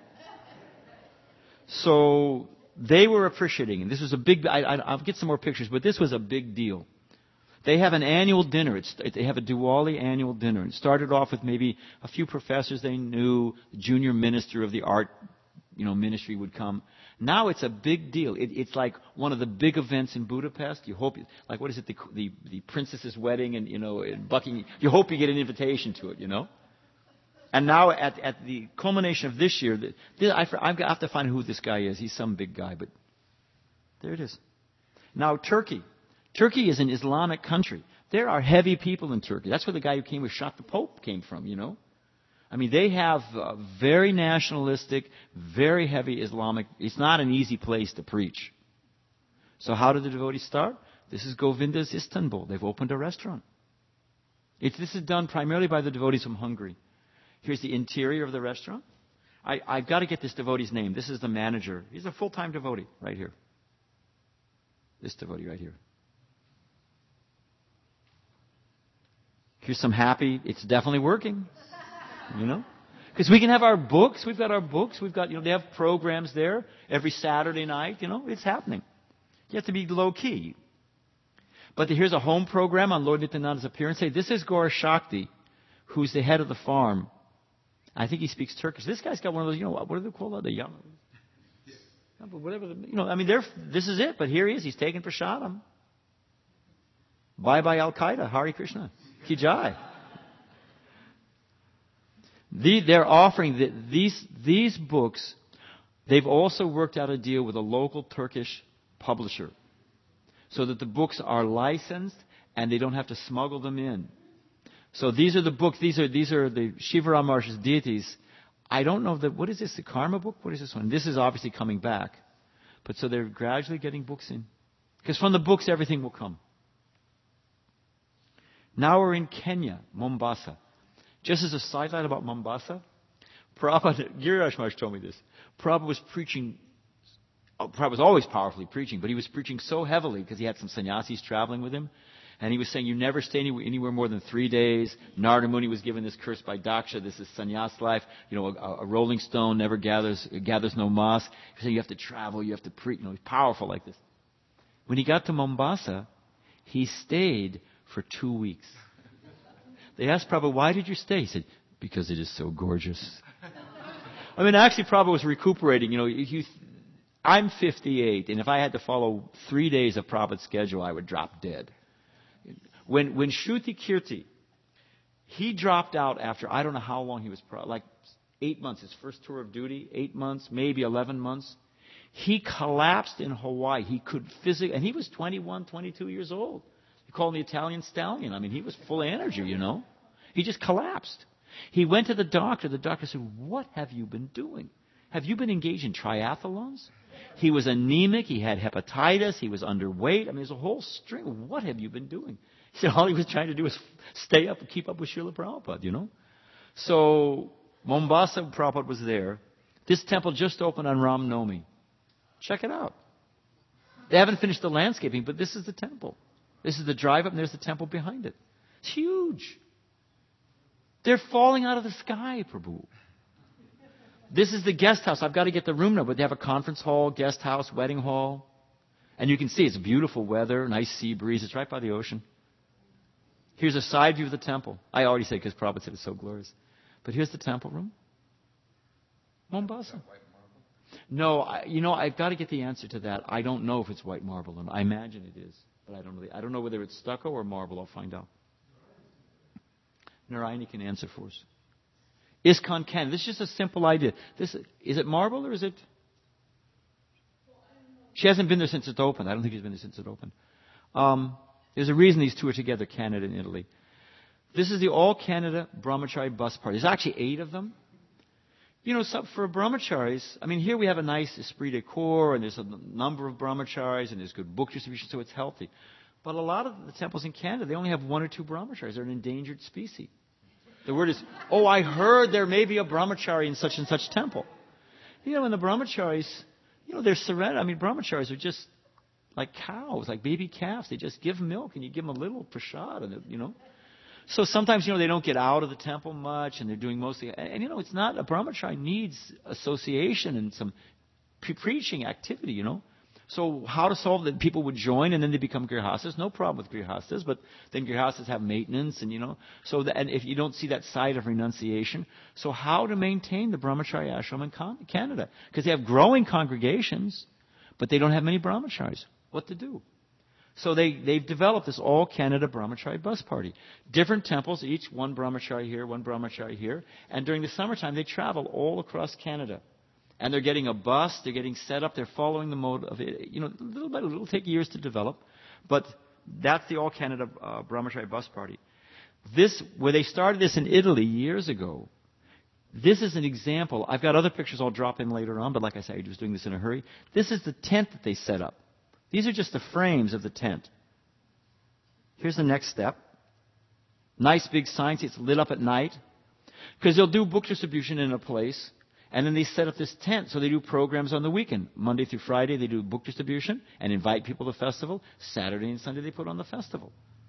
So they were appreciating it. This was a big, I'll get some more pictures, but this was a big deal. They have an annual dinner. They have a Diwali annual dinner. It started off with maybe a few professors they knew, the junior minister of the art ministry would come. Now it's a big deal. It's like one of the big events in Budapest. You hope, like what is it, the princess's wedding and in Buckingham. You hope you get an invitation to it, And now at the culmination of this year, I have to find who this guy is. He's some big guy, but there it is. Now Turkey. Turkey is an Islamic country. There are heavy people in Turkey. That's where the guy who shot the Pope came from, I mean, they have very nationalistic, very heavy Islamic. It's not an easy place to preach. So how did the devotees start? This is Govinda's Istanbul. They've opened a restaurant. This is done primarily by the devotees from Hungary. Here's the interior of the restaurant. I've got to get this devotee's name. This is the manager. He's a full-time devotee right here. This devotee right here. Here's some happy. It's definitely working. Because we can have our books. We've got our books. We've got, they have programs there every Saturday night. It's happening. You have to be low key. But here's a home program on Lord Nityananda's appearance. Say, this is Gaura Shakti, who's the head of the farm. I think he speaks Turkish. This guy's got one of those, what are they called? The young, whatever. This is it. But here he is. He's taking prasadam. Bye bye Al Qaeda. Hare Krishna. Ki Jai. They're offering these books. They've also worked out a deal with a local Turkish publisher, so that the books are licensed and they don't have to smuggle them in. So these are the books. These are the Shivaram Maharaj's deities. I don't know what is this? The Karma book? What is this one? This is obviously coming back, but so they're gradually getting books in, because from the books everything will come. Now we're in Kenya, Mombasa. Just as a sidelight about Mombasa, Prabhupada, Giriraj Maharaj told me this. Prabhupada was preaching. Prabhupada was always powerfully preaching, but he was preaching so heavily because he had some sannyasis traveling with him. And he was saying, you never stay anywhere more than 3 days. Narada Muni was given this curse by Daksha. This is sannyas life. A rolling stone never gathers no moss. He said, you have to travel, you have to preach. He's powerful like this. When he got to Mombasa, he stayed for 2 weeks. They asked Prabhupada, why did you stay? He said, because it is so gorgeous. I mean, actually, Prabhupada was recuperating. I'm 58, and if I had to follow 3 days of Prabhupada's schedule, I would drop dead. When Shruti Kirti, he dropped out after, I don't know how long he was, like 8 months, his first tour of duty, 8 months, maybe 11 months. He collapsed in Hawaii. He could physically, and he was 21, 22 years old. He called him the Italian stallion. I mean, he was full of energy, He just collapsed. He went to the doctor. The doctor said, what have you been doing? Have you been engaged in triathlons? He was anemic. He had hepatitis. He was underweight. I mean, there's a whole string. What have you been doing? He said, all he was trying to do was stay up and keep up with Srila Prabhupada, So, Mombasa, Prabhupada was there. This temple just opened on Ram Navami. Check it out. They haven't finished the landscaping, but this is the temple. This is the drive up, and there's the temple behind it. It's huge. They're falling out of the sky, Prabhu. This is the guest house. I've got to get the room now, but they have a conference hall, guest house, wedding hall. And you can see it's beautiful weather, nice sea breeze. It's right by the ocean. Here's a side view of the temple. I already said because Prabhupada said it's so glorious. But here's the temple room. Mombasa. No, I've got to get the answer to that. I don't know if it's white marble. I imagine it is. But I don't know whether it's stucco or marble. I'll find out. Narayani can answer for us. ISKCON Canada. This is just a simple idea. Is it marble or is it? She hasn't been there since it opened. I don't think she's been there since it opened. There's a reason these two are together, Canada and Italy. This is the All-Canada Brahmachari Bus Party. There's actually 8 of them. For brahmacharis, here we have a nice esprit de corps, and there's a number of brahmacharis, and there's good book distribution, so it's healthy. But a lot of the temples in Canada, they only have 1 or 2 brahmacharis. They're an endangered species. The word is, I heard there may be a brahmachari in such and such temple. And the brahmacharis, they're surrendered. Brahmacharis are just like cows, like baby calves. They just give milk, and you give them a little prasad, and So sometimes, they don't get out of the temple much, and they're doing mostly... And, it's not... A brahmachari needs association and some preaching activity, So how to solve that? People would join, and then they become grihastas. No problem with grihastas, but then grihastas have maintenance, and, and if you don't see that side of renunciation. So how to maintain the brahmachari ashram in Canada? Because they have growing congregations, but they don't have many brahmacharis. What to do? So they've developed this all-Canada brahmachari bus party. Different temples, each one brahmachari here, one brahmachari here. And during the summertime, they travel all across Canada. And they're getting a bus, they're getting set up, they're following the mode of it. Little by little, it'll take years to develop. But that's the all-Canada brahmachari bus party. Where they started this in Italy years ago, this is an example. I've got other pictures I'll drop in later on, but like I said, I was doing this in a hurry. This is the tent that they set up. These are just the frames of the tent. Here's the next step. Nice big signs. It's lit up at night. Because they'll do book distribution in a place. And then they set up this tent. So they do programs on the weekend. Monday through Friday they do book distribution and invite people to the festival. Saturday and Sunday they put on the festival.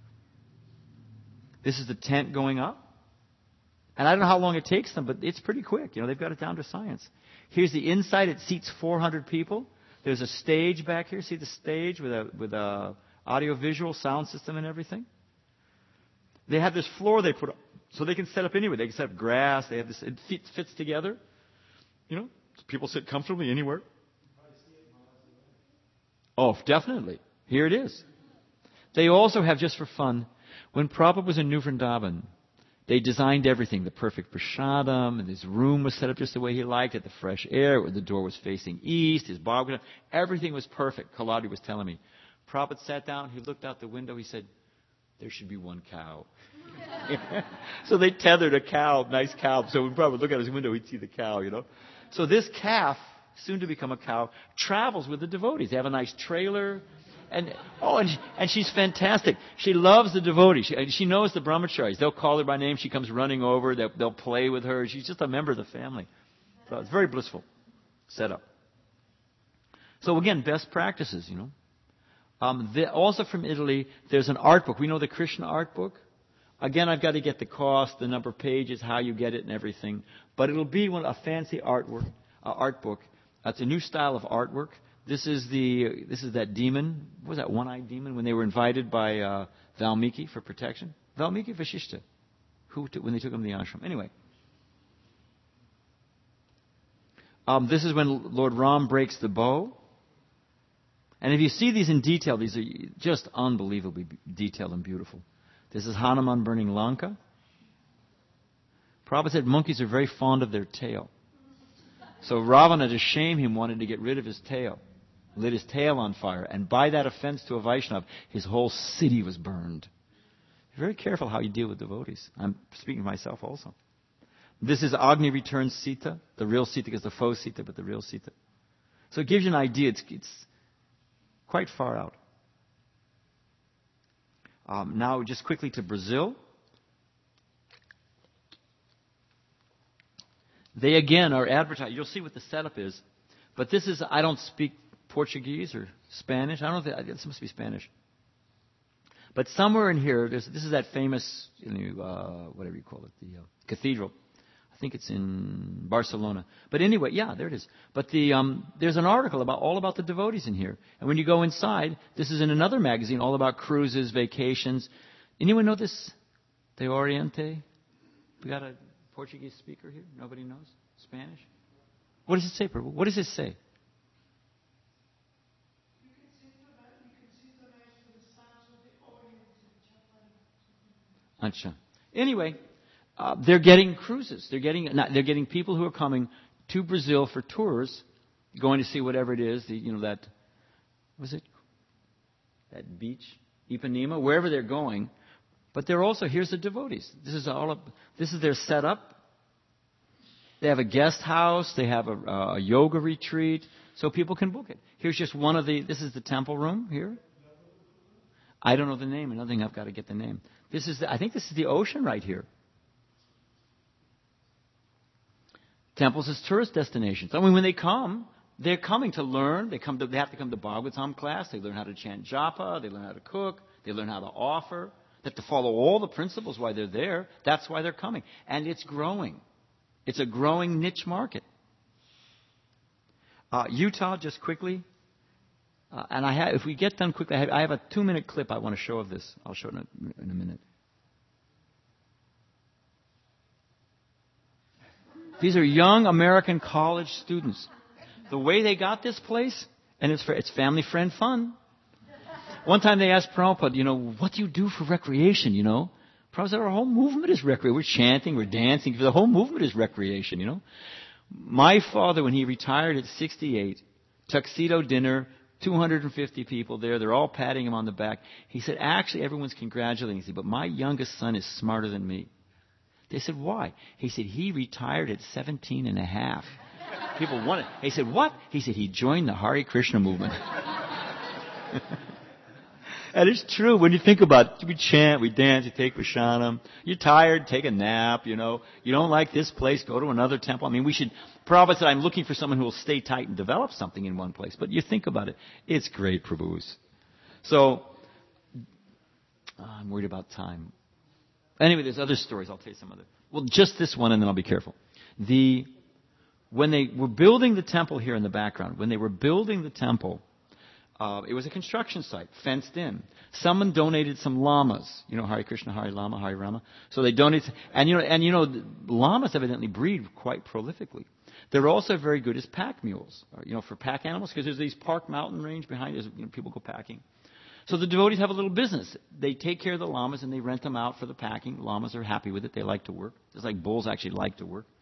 This is the tent going up. And I don't know how long it takes them, but it's pretty quick. They've got it down to science. Here's the inside. It seats 400 people. There's a stage back here. See the stage with a audio-visual sound system and everything? They have this floor they put up, so they can set up anywhere. They can set up grass. They have this. It fits together. People sit comfortably anywhere. Oh, definitely. Here it is. They also have, just for fun, when Prabhupada was in New Vrindavan, they designed everything, the perfect prasadam, and his room was set up just the way he liked it, the fresh air, where the door was facing east, his bar, everything was perfect. Kaladi was telling me. Prabhupada sat down, he looked out the window, he said, there should be 1 cow. So they tethered a cow, nice cow, so when Prabhupada would look out his window, he'd see the cow, So this calf, soon to become a cow, travels with the devotees. They have a nice trailer. And she's fantastic. She loves the devotees. She knows the brahmacharis. They'll call her by name. She comes running over. They'll play with her. She's just a member of the family. So it's very blissful setup. So again, best practices, Also from Italy, there's an art book. We know the Krishna art book. Again, I've got to get the cost, the number of pages, how you get it, and everything. But it'll be a fancy art book. It's a new style of artwork. This is that demon. What was that one-eyed demon when they were invited by Valmiki for protection? Valmiki Vashishta, when they took him to the ashram. Anyway, this is when Lord Ram breaks the bow. And if you see these in detail, these are just unbelievably detailed and beautiful. This is Hanuman burning Lanka. Prabhupada said monkeys are very fond of their tail. So Ravana, to shame him, wanted to get rid of his tail. Lit his tail on fire. And by that offense to a Vaishnav, his whole city was burned. Be very careful how you deal with devotees. I'm speaking for myself also. This is Agni returns Sita. The real Sita is the faux Sita, but the real Sita. So it gives you an idea. It's quite far out. Now, just quickly to Brazil. They again are advertising. You'll see what the setup is. But this is, I don't speak Portuguese or Spanish. I don't know if this must be Spanish. But somewhere in here, this is that famous, whatever you call it, the cathedral. I think it's in Barcelona. But anyway, yeah, there it is. But there's an article all about the devotees in here. And when you go inside, this is in another magazine, all about cruises, vacations. Anyone know this? De Oriente? We got a Portuguese speaker here? Nobody knows? Spanish? What does it say, Prabhu? What does it say? Acha. Anyway, they're getting cruises. They're getting people who are coming to Brazil for tours, going to see whatever it is. That beach Ipanema, wherever they're going. But they're also, here's the devotees. This is their setup. They have a guest house. They have a yoga retreat. So people can book it. Here's just one of this is the temple room here. I don't know the name. Another thing, I've got to get the name. I think this is the ocean right here. Temples as tourist destinations. I mean, when they come, they're coming to learn. They have to come to Bhagavatam class. They learn how to chant japa. They learn how to cook. They learn how to offer. They have to follow all the principles while they're there. That's why they're coming. And it's growing. It's a growing niche market. Utah, just quickly. If we get done quickly, I have a 2-minute clip I want to show of this. I'll show it in a minute. These are young American college students. The way they got this place, and it's family friend fun. One time they asked Prabhupada, what do you do for recreation, Prabhupada said, our whole movement is recreation. We're chanting, we're dancing. The whole movement is recreation, My father, when he retired at 68, tuxedo dinner, 250 people there. They're all patting him on the back. He said, actually, everyone's congratulating me, but my youngest son is smarter than me. They said, why? He said, he retired at 17 and a half. People wanted. He said, what? He said, he joined the Hare Krishna movement. And it's true when you think about it. We chant, we dance, you take Vashanam. You're tired, take a nap, You don't like this place, go to another temple. I mean, Prabhupada said, I'm looking for someone who will stay tight and develop something in one place. But you think about it. It's great, Prabhus. So, I'm worried about time. Anyway, there's other stories. I'll tell you some other. Well, just this one, and then I'll be careful. When they were building the temple here in the background, when they were building the temple, it was a construction site, fenced in. Someone donated some llamas. Hare Krishna, Hare Lama, Hare Rama. So they donated, and llamas evidently breed quite prolifically. They're also very good as pack mules, for pack animals, because there's these Park Mountain Range behind us. People go packing. So the devotees have a little business. They take care of the llamas and they rent them out for the packing. Llamas are happy with it. They like to work. Just like bulls actually like to work.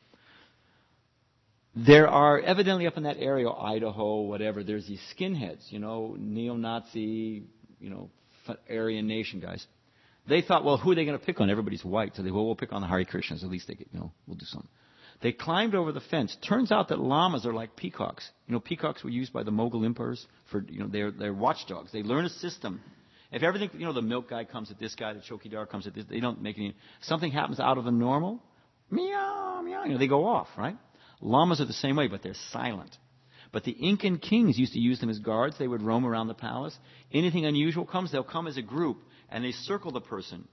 There are, evidently up in that area, Idaho, whatever, there's these skinheads, neo-Nazi, Aryan nation guys. They thought, well, who are they going to pick on? Everybody's white. So we'll pick on the Hare Krishnas. At least they get, we'll do something. They climbed over the fence. Turns out that llamas are like peacocks. Peacocks were used by the Mughal emperors for, they're watchdogs. They learn a system. If everything, the milk guy comes at this guy, the chowkidar comes at this, they don't make any, something happens out of the normal, meow, meow, they go off, right? Llamas are the same way, but they're silent. But the Incan kings used to use them as guards. They would roam around the palace. Anything unusual comes, they'll come as a group, and they circle the person,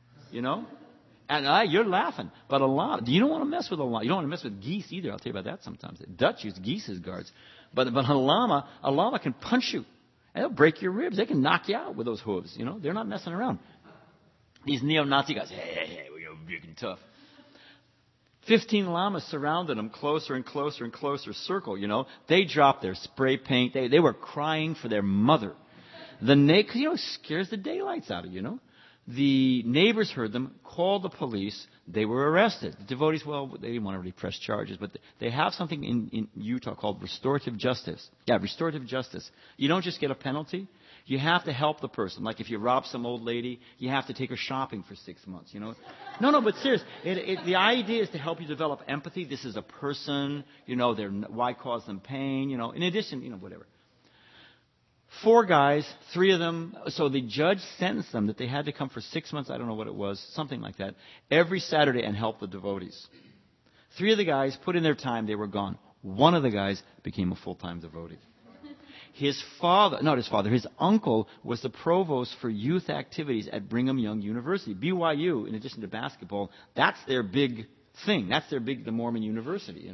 And you're laughing, but a llama, you don't want to mess with a llama. You don't want to mess with geese either. I'll tell you about that sometimes. The Dutch use geese as guards. But a llama can punch you, and they'll break your ribs. They can knock you out with those hooves. They're not messing around. These neo-Nazi guys, hey, we're big and tough. 15 llamas surrounded them, closer and closer and closer circle, They dropped their spray paint. They were crying for their mother. Because, it scares the daylights out of you, The neighbors heard them, called the police. They were arrested. The devotees, well, they didn't want to really press charges, but they have something in Utah called restorative justice. Yeah, restorative justice. You don't just get a penalty. You have to help the person. Like if you rob some old lady, you have to take her shopping for 6 months, No, but serious. The idea is to help you develop empathy. This is a person, why cause them pain, In addition, whatever. 4 guys, 3 of them, so the judge sentenced them that they had to come for 6 months, I don't know what it was, something like that, every Saturday and help the devotees. 3 of the guys put in their time, they were gone. 1 of the guys became a full-time devotee. His uncle was the provost for youth activities at Brigham Young University. BYU, in addition to basketball, that's their big thing. That's the Mormon university,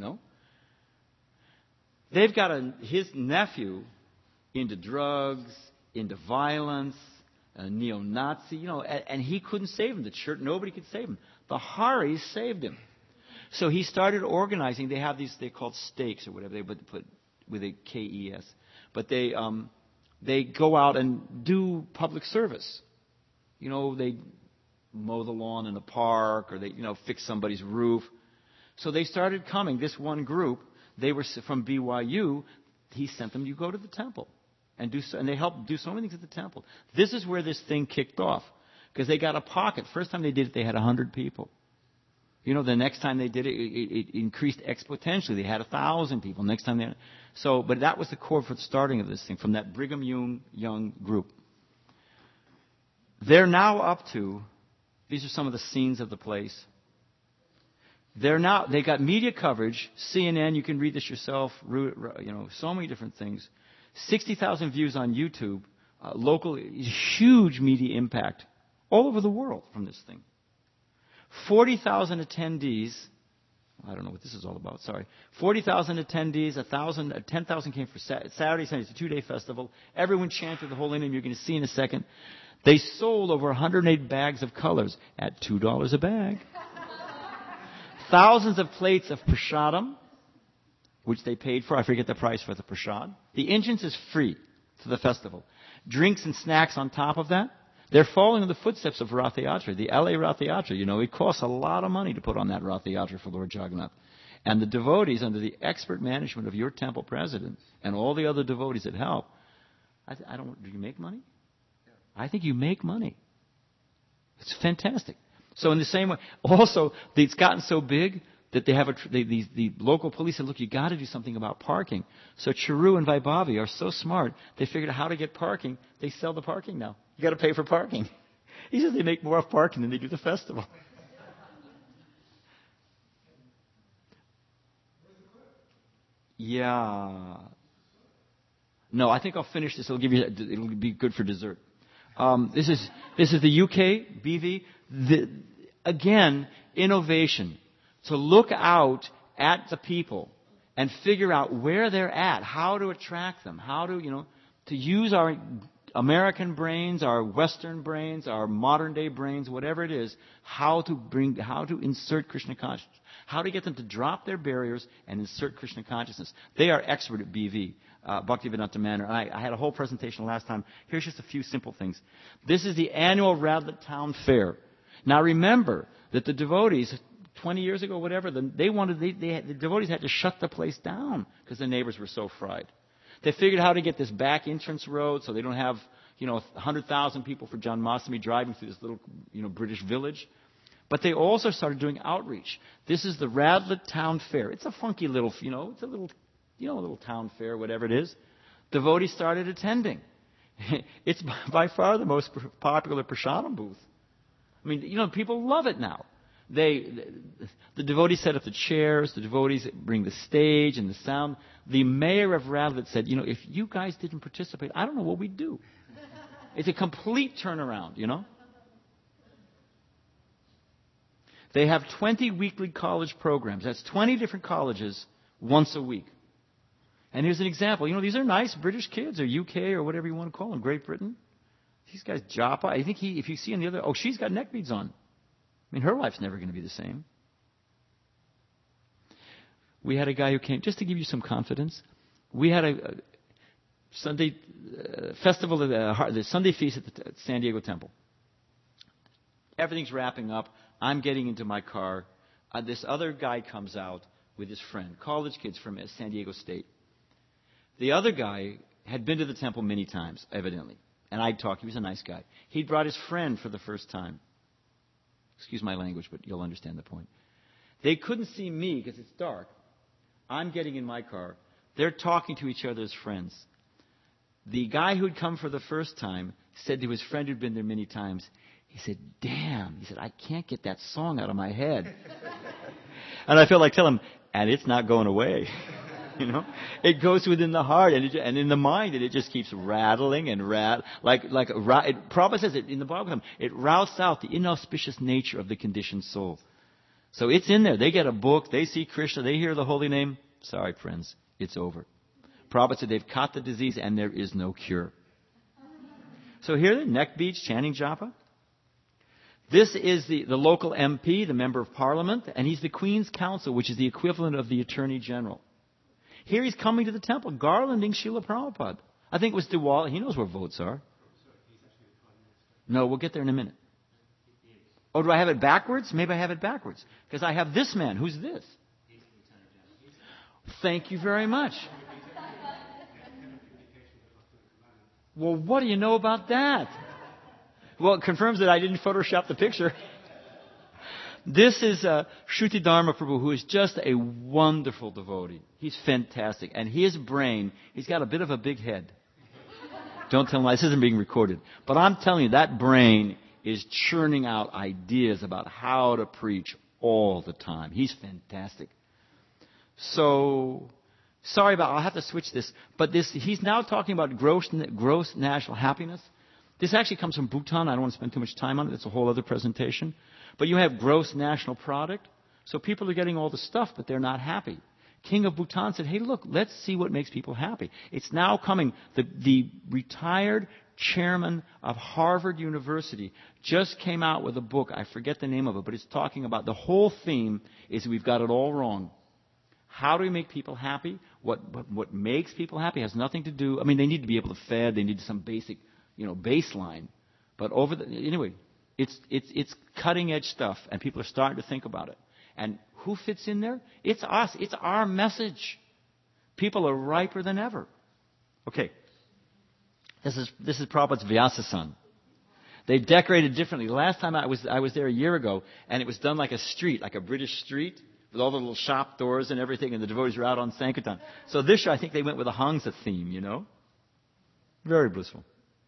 They've got his nephew into drugs, into violence, a neo-Nazi, and he couldn't save him. The church, nobody could save him. The Haris saved him. So he started organizing. They have these, they're called stakes or whatever, they put with a K-E-S. But they go out and do public service. They mow the lawn in the park or they, fix somebody's roof. So they started coming. This one group, they were from BYU. He sent them, you go to the temple. and they helped do so many things at the temple. This is where this thing kicked off, because they got a pocket. First time they did it, they had 100 people. The next time they did it, it increased exponentially. They had 1,000 people. Next time but that was the core for the starting of this thing, from that Brigham Young group. They're now up to, these are some of the scenes of the place. They got media coverage, CNN, you can read this yourself, so many different things. 60,000 views on YouTube, local, huge media impact all over the world from this thing. 40,000 attendees. I don't know what this is all about, sorry. 40,000 attendees, 10,000 came for Saturday, Sunday. It's a 2-day festival. Everyone chanted the holy name. You're going to see in a second. They sold over 108 bags of colors at $2 a bag. Thousands of plates of prasadam, which they paid for. I forget the price for the prasad. The entrance is free to the festival. Drinks and snacks on top of that. They're following in the footsteps of Rath Yatra, the LA Rath Yatra. It costs a lot of money to put on that Rath Yatra for Lord Jagannath. And the devotees, under the expert management of your temple president and all the other devotees that help, do you make money? I think you make money. It's fantastic. So in the same way, also, it's gotten so big that they have the local police said, look, you got to do something about parking. So Charu and Vaibhavi are so smart, they figured out how to get parking. They sell the parking now. You got to pay for parking. He says they make more off parking than they do the festival. Yeah. No, I think I'll finish this. It'll be good for dessert. This is the UK BV. Again, innovation. To look out at the people and figure out where they're at, how to attract them, how to, to use our American brains, our Western brains, our modern day brains, whatever it is, how to insert Krishna consciousness, how to get them to drop their barriers and insert Krishna consciousness. They are expert at BV, Bhaktivedanta Manor. I had a whole presentation last time. Here's just a few simple things. This is the annual Radlet Town Fair. Now remember that the devotees, 20 years ago, whatever, the devotees had to shut the place down because the neighbors were so fried. They figured out how to get this back entrance road so they don't have, 100,000 people for Janmashtami driving through this little, British village. But they also started doing outreach. This is the Radlet Town Fair. It's a funky little, it's a little, little town fair, whatever it is. Devotees started attending. It's by far the most popular prasadam booth. I mean, people love it now. The devotees set up the chairs, the devotees bring the stage and the sound. The mayor of Radlet said, if you guys didn't participate, I don't know what we'd do. It's a complete turnaround, They have 20 weekly college programs. That's 20 different colleges once a week. And here's an example. These are nice British kids or UK or whatever you want to call them, Great Britain. These guys, Japa, I think if you see on the other, she's got neck beads on. Her life's never going to be the same. We had a guy who came, just to give you some confidence, we had a Sunday festival, the Sunday feast at the San Diego Temple. Everything's wrapping up. I'm getting into my car. This other guy comes out with his friend, college kids from San Diego State. The other guy had been to the temple many times, evidently. And I'd talk. He was a nice guy. He'd brought his friend for the first time. Excuse my language, but you'll understand the point. They couldn't see me because it's dark. I'm getting in my car. They're talking to each other as friends. The guy who'd come for the first time said to his friend who'd been there many times, he said, damn, he said, I can't get that song out of my head. And I feel like telling him, and it's not going away. It goes within the heart and in the mind, and it just keeps rattling and Prabhupada says it in the Bhagavatam. It routs out the inauspicious nature of the conditioned soul. So it's in there. They get a book, they see Krishna, they hear the holy name. Sorry, friends, it's over. Prabhupada said they've caught the disease and there is no cure. So here the neck beads, chanting japa. This is the local MP, the member of parliament, and he's the Queen's Counsel, which is the equivalent of the Attorney General. Here he's coming to the temple, garlanding Srila Prabhupada. I think it was Diwali. He knows where votes are. No, we'll get there in a minute. Oh, do I have it backwards? Maybe I have it backwards. Because I have this man. Who's this? Thank you very much. Well, what do you know about that? Well, it confirms that I didn't Photoshop the picture. This is Shruti Dharma Prabhu, who is just a wonderful devotee. He's fantastic. And his brain, he's got a bit of a big head. Don't tell him this isn't being recorded. But I'm telling you, that brain is churning out ideas about how to preach all the time. He's fantastic. So, sorry about, I'll have to switch this. But he's now talking about gross national happiness. This actually comes from Bhutan. I don't want to spend too much time on it. It's a whole other presentation. But you have gross national product. So people are getting all the stuff, but they're not happy. King of Bhutan said, hey, look, let's see what makes people happy. It's now coming. The retired chairman of Harvard University just came out with a book. I forget the name of it, but it's talking about the whole theme is we've got it all wrong. How do we make people happy? What makes people happy has nothing to do. I mean, they need to be able to fed. They need some basic, baseline. But anyway, it's cutting edge stuff, and people are starting to think about it. And who fits in there? It's us. It's our message. People are riper than ever. Okay. This is Prabhupada's Vyasa-san. They decorated differently. Last time I was there a year ago, and it was done like a street, like a British street, with all the little shop doors and everything, and the devotees were out on Sankirtan. So this year, I think they went with a Hangsa theme, Very blissful.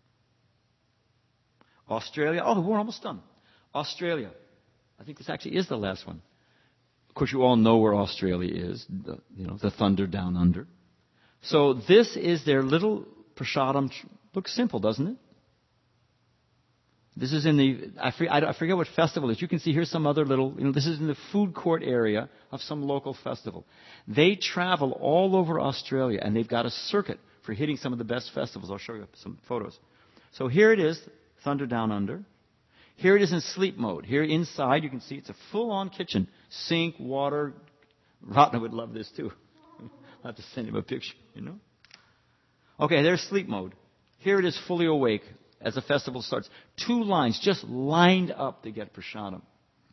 Australia. Oh, we're almost done. Australia. I think this actually is the last one. Of course, you all know where Australia is, the thunder down under. So this is their little prasadam. Looks simple, doesn't it? This is in I forget what festival it is. You can see here's some other little, this is in the food court area of some local festival. They travel all over Australia, and they've got a circuit for hitting some of the best festivals. I'll show you some photos. So here it is, thunder down under. Here it is in sleep mode. Here inside, you can see it's a full-on kitchen. Sink, water. Ratna would love this too. I'll have to send him a picture, Okay, there's sleep mode. Here it is fully awake as the festival starts. 2 lines just lined up to get prasadam.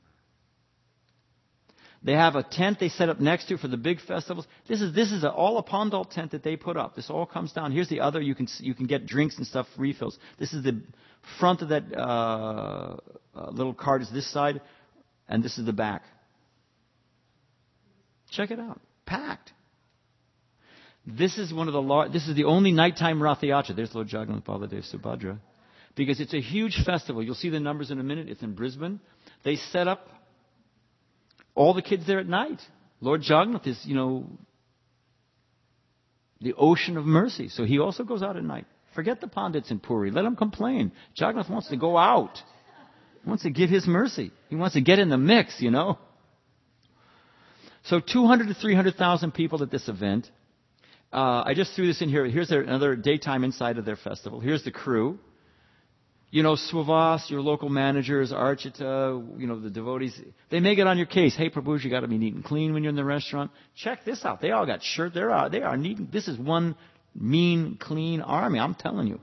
They have a tent they set up next to for the big festivals. This is all a pandal tent that they put up. This all comes down. Here's the other. You can get drinks and stuff, refills. This is the front of that little cart is this side, and this is the back. Check it out. Packed. This is this is the only nighttime Rath Yatra. There's Lord Jagannath Baladev Subhadra. Because it's a huge festival. You'll see the numbers in a minute. It's in Brisbane. They set up all the kids there at night. Lord Jagannath is, the ocean of mercy. So he also goes out at night. Forget the Pandits in Puri. Let them complain. Jagannath wants to go out. He wants to give his mercy. He wants to get in the mix, So 200 to 300,000 people at this event. I just threw this in here. Here's another daytime inside of their festival. Here's the crew. Swavas, your local managers, Archita, the devotees, they may get on your case. Hey, Prabhu, you got to be neat and clean when you're in the restaurant. Check this out. They all got shirts. They are neat. This is one mean, clean army. I'm telling you.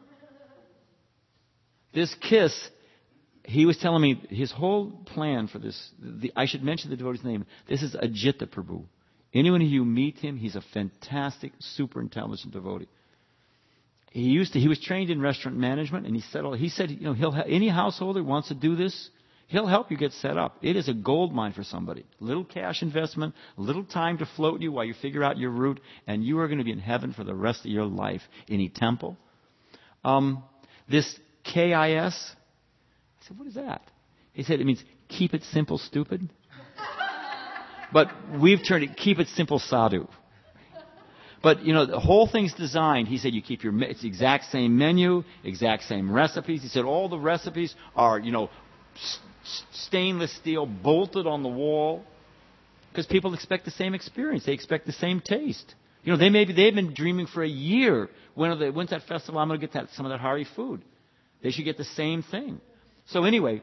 This kiss, he was telling me his whole plan for this. I should mention the devotee's name. This is Ajita Prabhu. Anyone who you meet him, he's a fantastic, super intelligent devotee. He was trained in restaurant management, and he said, any householder wants to do this, he'll help you get set up. It is a gold mine for somebody. Little cash investment, little time to float you while you figure out your route, and you are going to be in heaven for the rest of your life. Any temple. This KIS, I said, what is that? He said, it means keep it simple, stupid. But we've turned it, keep it simple, sadhu. But, the whole thing's designed. He said you keep it's the exact same menu, exact same recipes. He said all the recipes are, stainless steel bolted on the wall. Because people expect the same experience. They expect the same taste. They've been dreaming for a year. When's that festival? I'm going to get some of that Hari food. They should get the same thing. So anyway,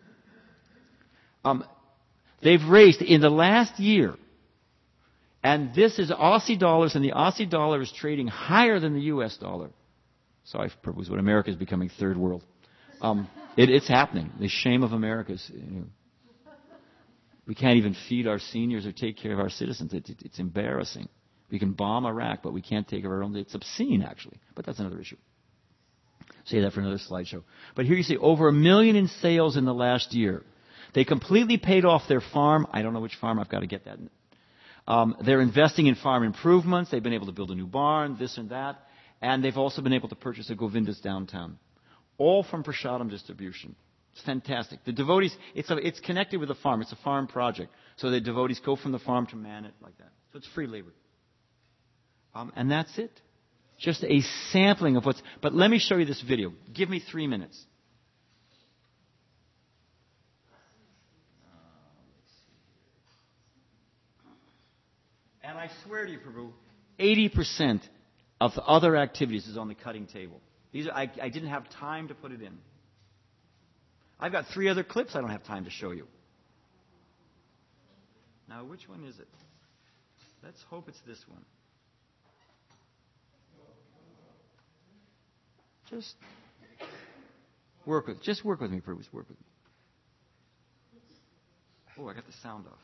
they've raised in the last year. And this is Aussie dollars, and the Aussie dollar is trading higher than the U.S. dollar. Sorry, Prabhu, what America is becoming third world. It's happening. The shame of America is, we can't even feed our seniors or take care of our citizens. It's embarrassing. We can bomb Iraq, but we can't take care of our own. It's obscene, actually. But that's another issue. Say that for another slideshow. But here you see over $1 million in sales in the last year. They completely paid off their farm. I don't know which farm. I've got to get that. They're investing in farm improvements. They've been able to build a new barn, this and that. And they've also been able to purchase a Govindas downtown. All from Prasadam Distribution. It's fantastic. The devotees, it's connected with the farm. It's a farm project. So the devotees go from the farm to man it like that. So it's free labor. And that's it. Just a sampling of what's... But let me show you this video. Give me 3 minutes. And I swear to you, Prabhu, 80% of the other activities is on the cutting table. I didn't have time to put it in. I've got 3 other clips I don't have time to show you. Now, which one is it? Let's hope it's this one. Just work with me, Prabhu. Work with me. Oh, I got the sound off.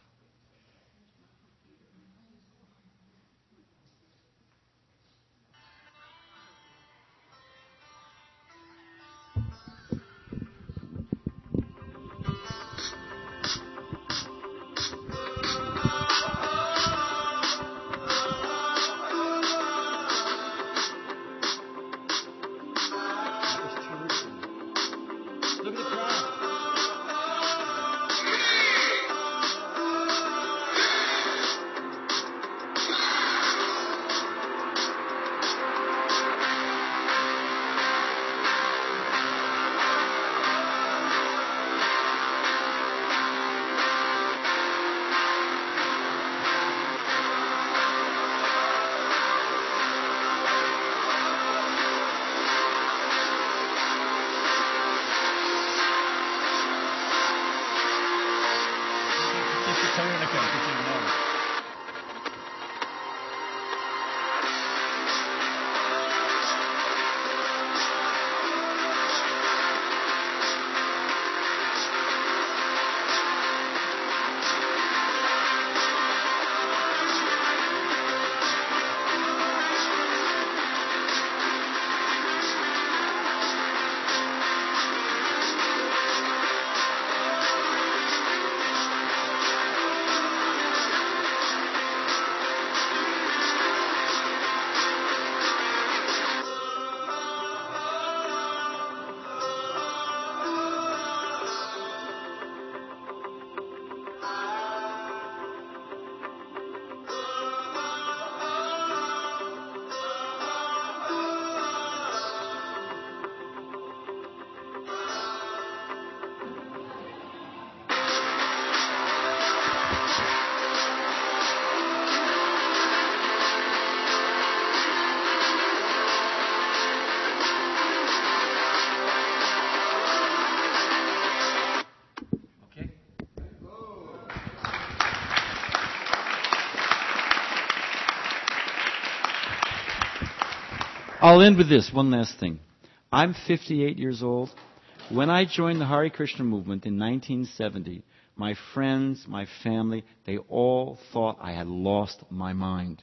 I'll end with this, one last thing. I'm 58 years old. When I joined the Hare Krishna movement in 1970, my friends, my family, they all thought I had lost my mind.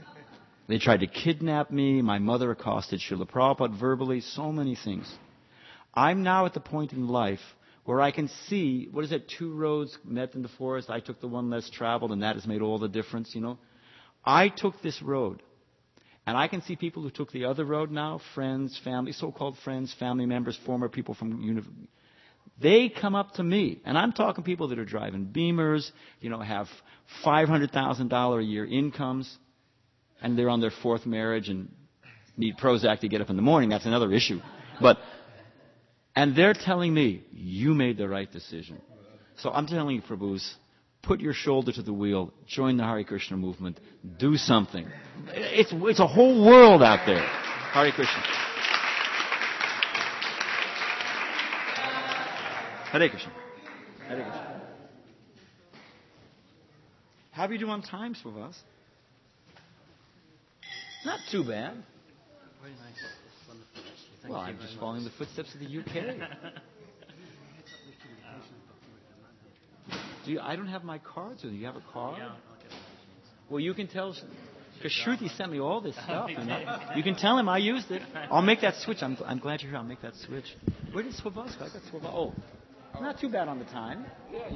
They tried to kidnap me. My mother accosted Srila Prabhupada verbally, so many things. I'm now at the point in life where I can see, 2 roads met in the forest. I took the one less traveled, and that has made all the difference, I took this road. And I can see people who took the other road now, friends, family, so-called friends, family members, former people from they come up to me. And I'm talking people that are driving Beamers, have $500,000 a year incomes, and they're on their 4th marriage and need Prozac to get up in the morning. That's another issue. And they're telling me, you made the right decision. So I'm telling you, Prabhus, put your shoulder to the wheel, join the Hare Krishna movement, do something. It's a whole world out there. Hare Krishna. Hare Krishna. Hare Krishna. How do you do on time, Svavas? Not too bad. Very nice. Wonderful. Well, I'm just following the footsteps of the UK. I don't have my cards with you. You have a card? Yeah, okay. Well, you can tell Because Shruti sent me all this stuff. You can tell him I used it. I'll make that switch. I'm glad you're here. I'll make that switch. Where did Swavoska? I got Swavoska. Oh, not too bad on the time.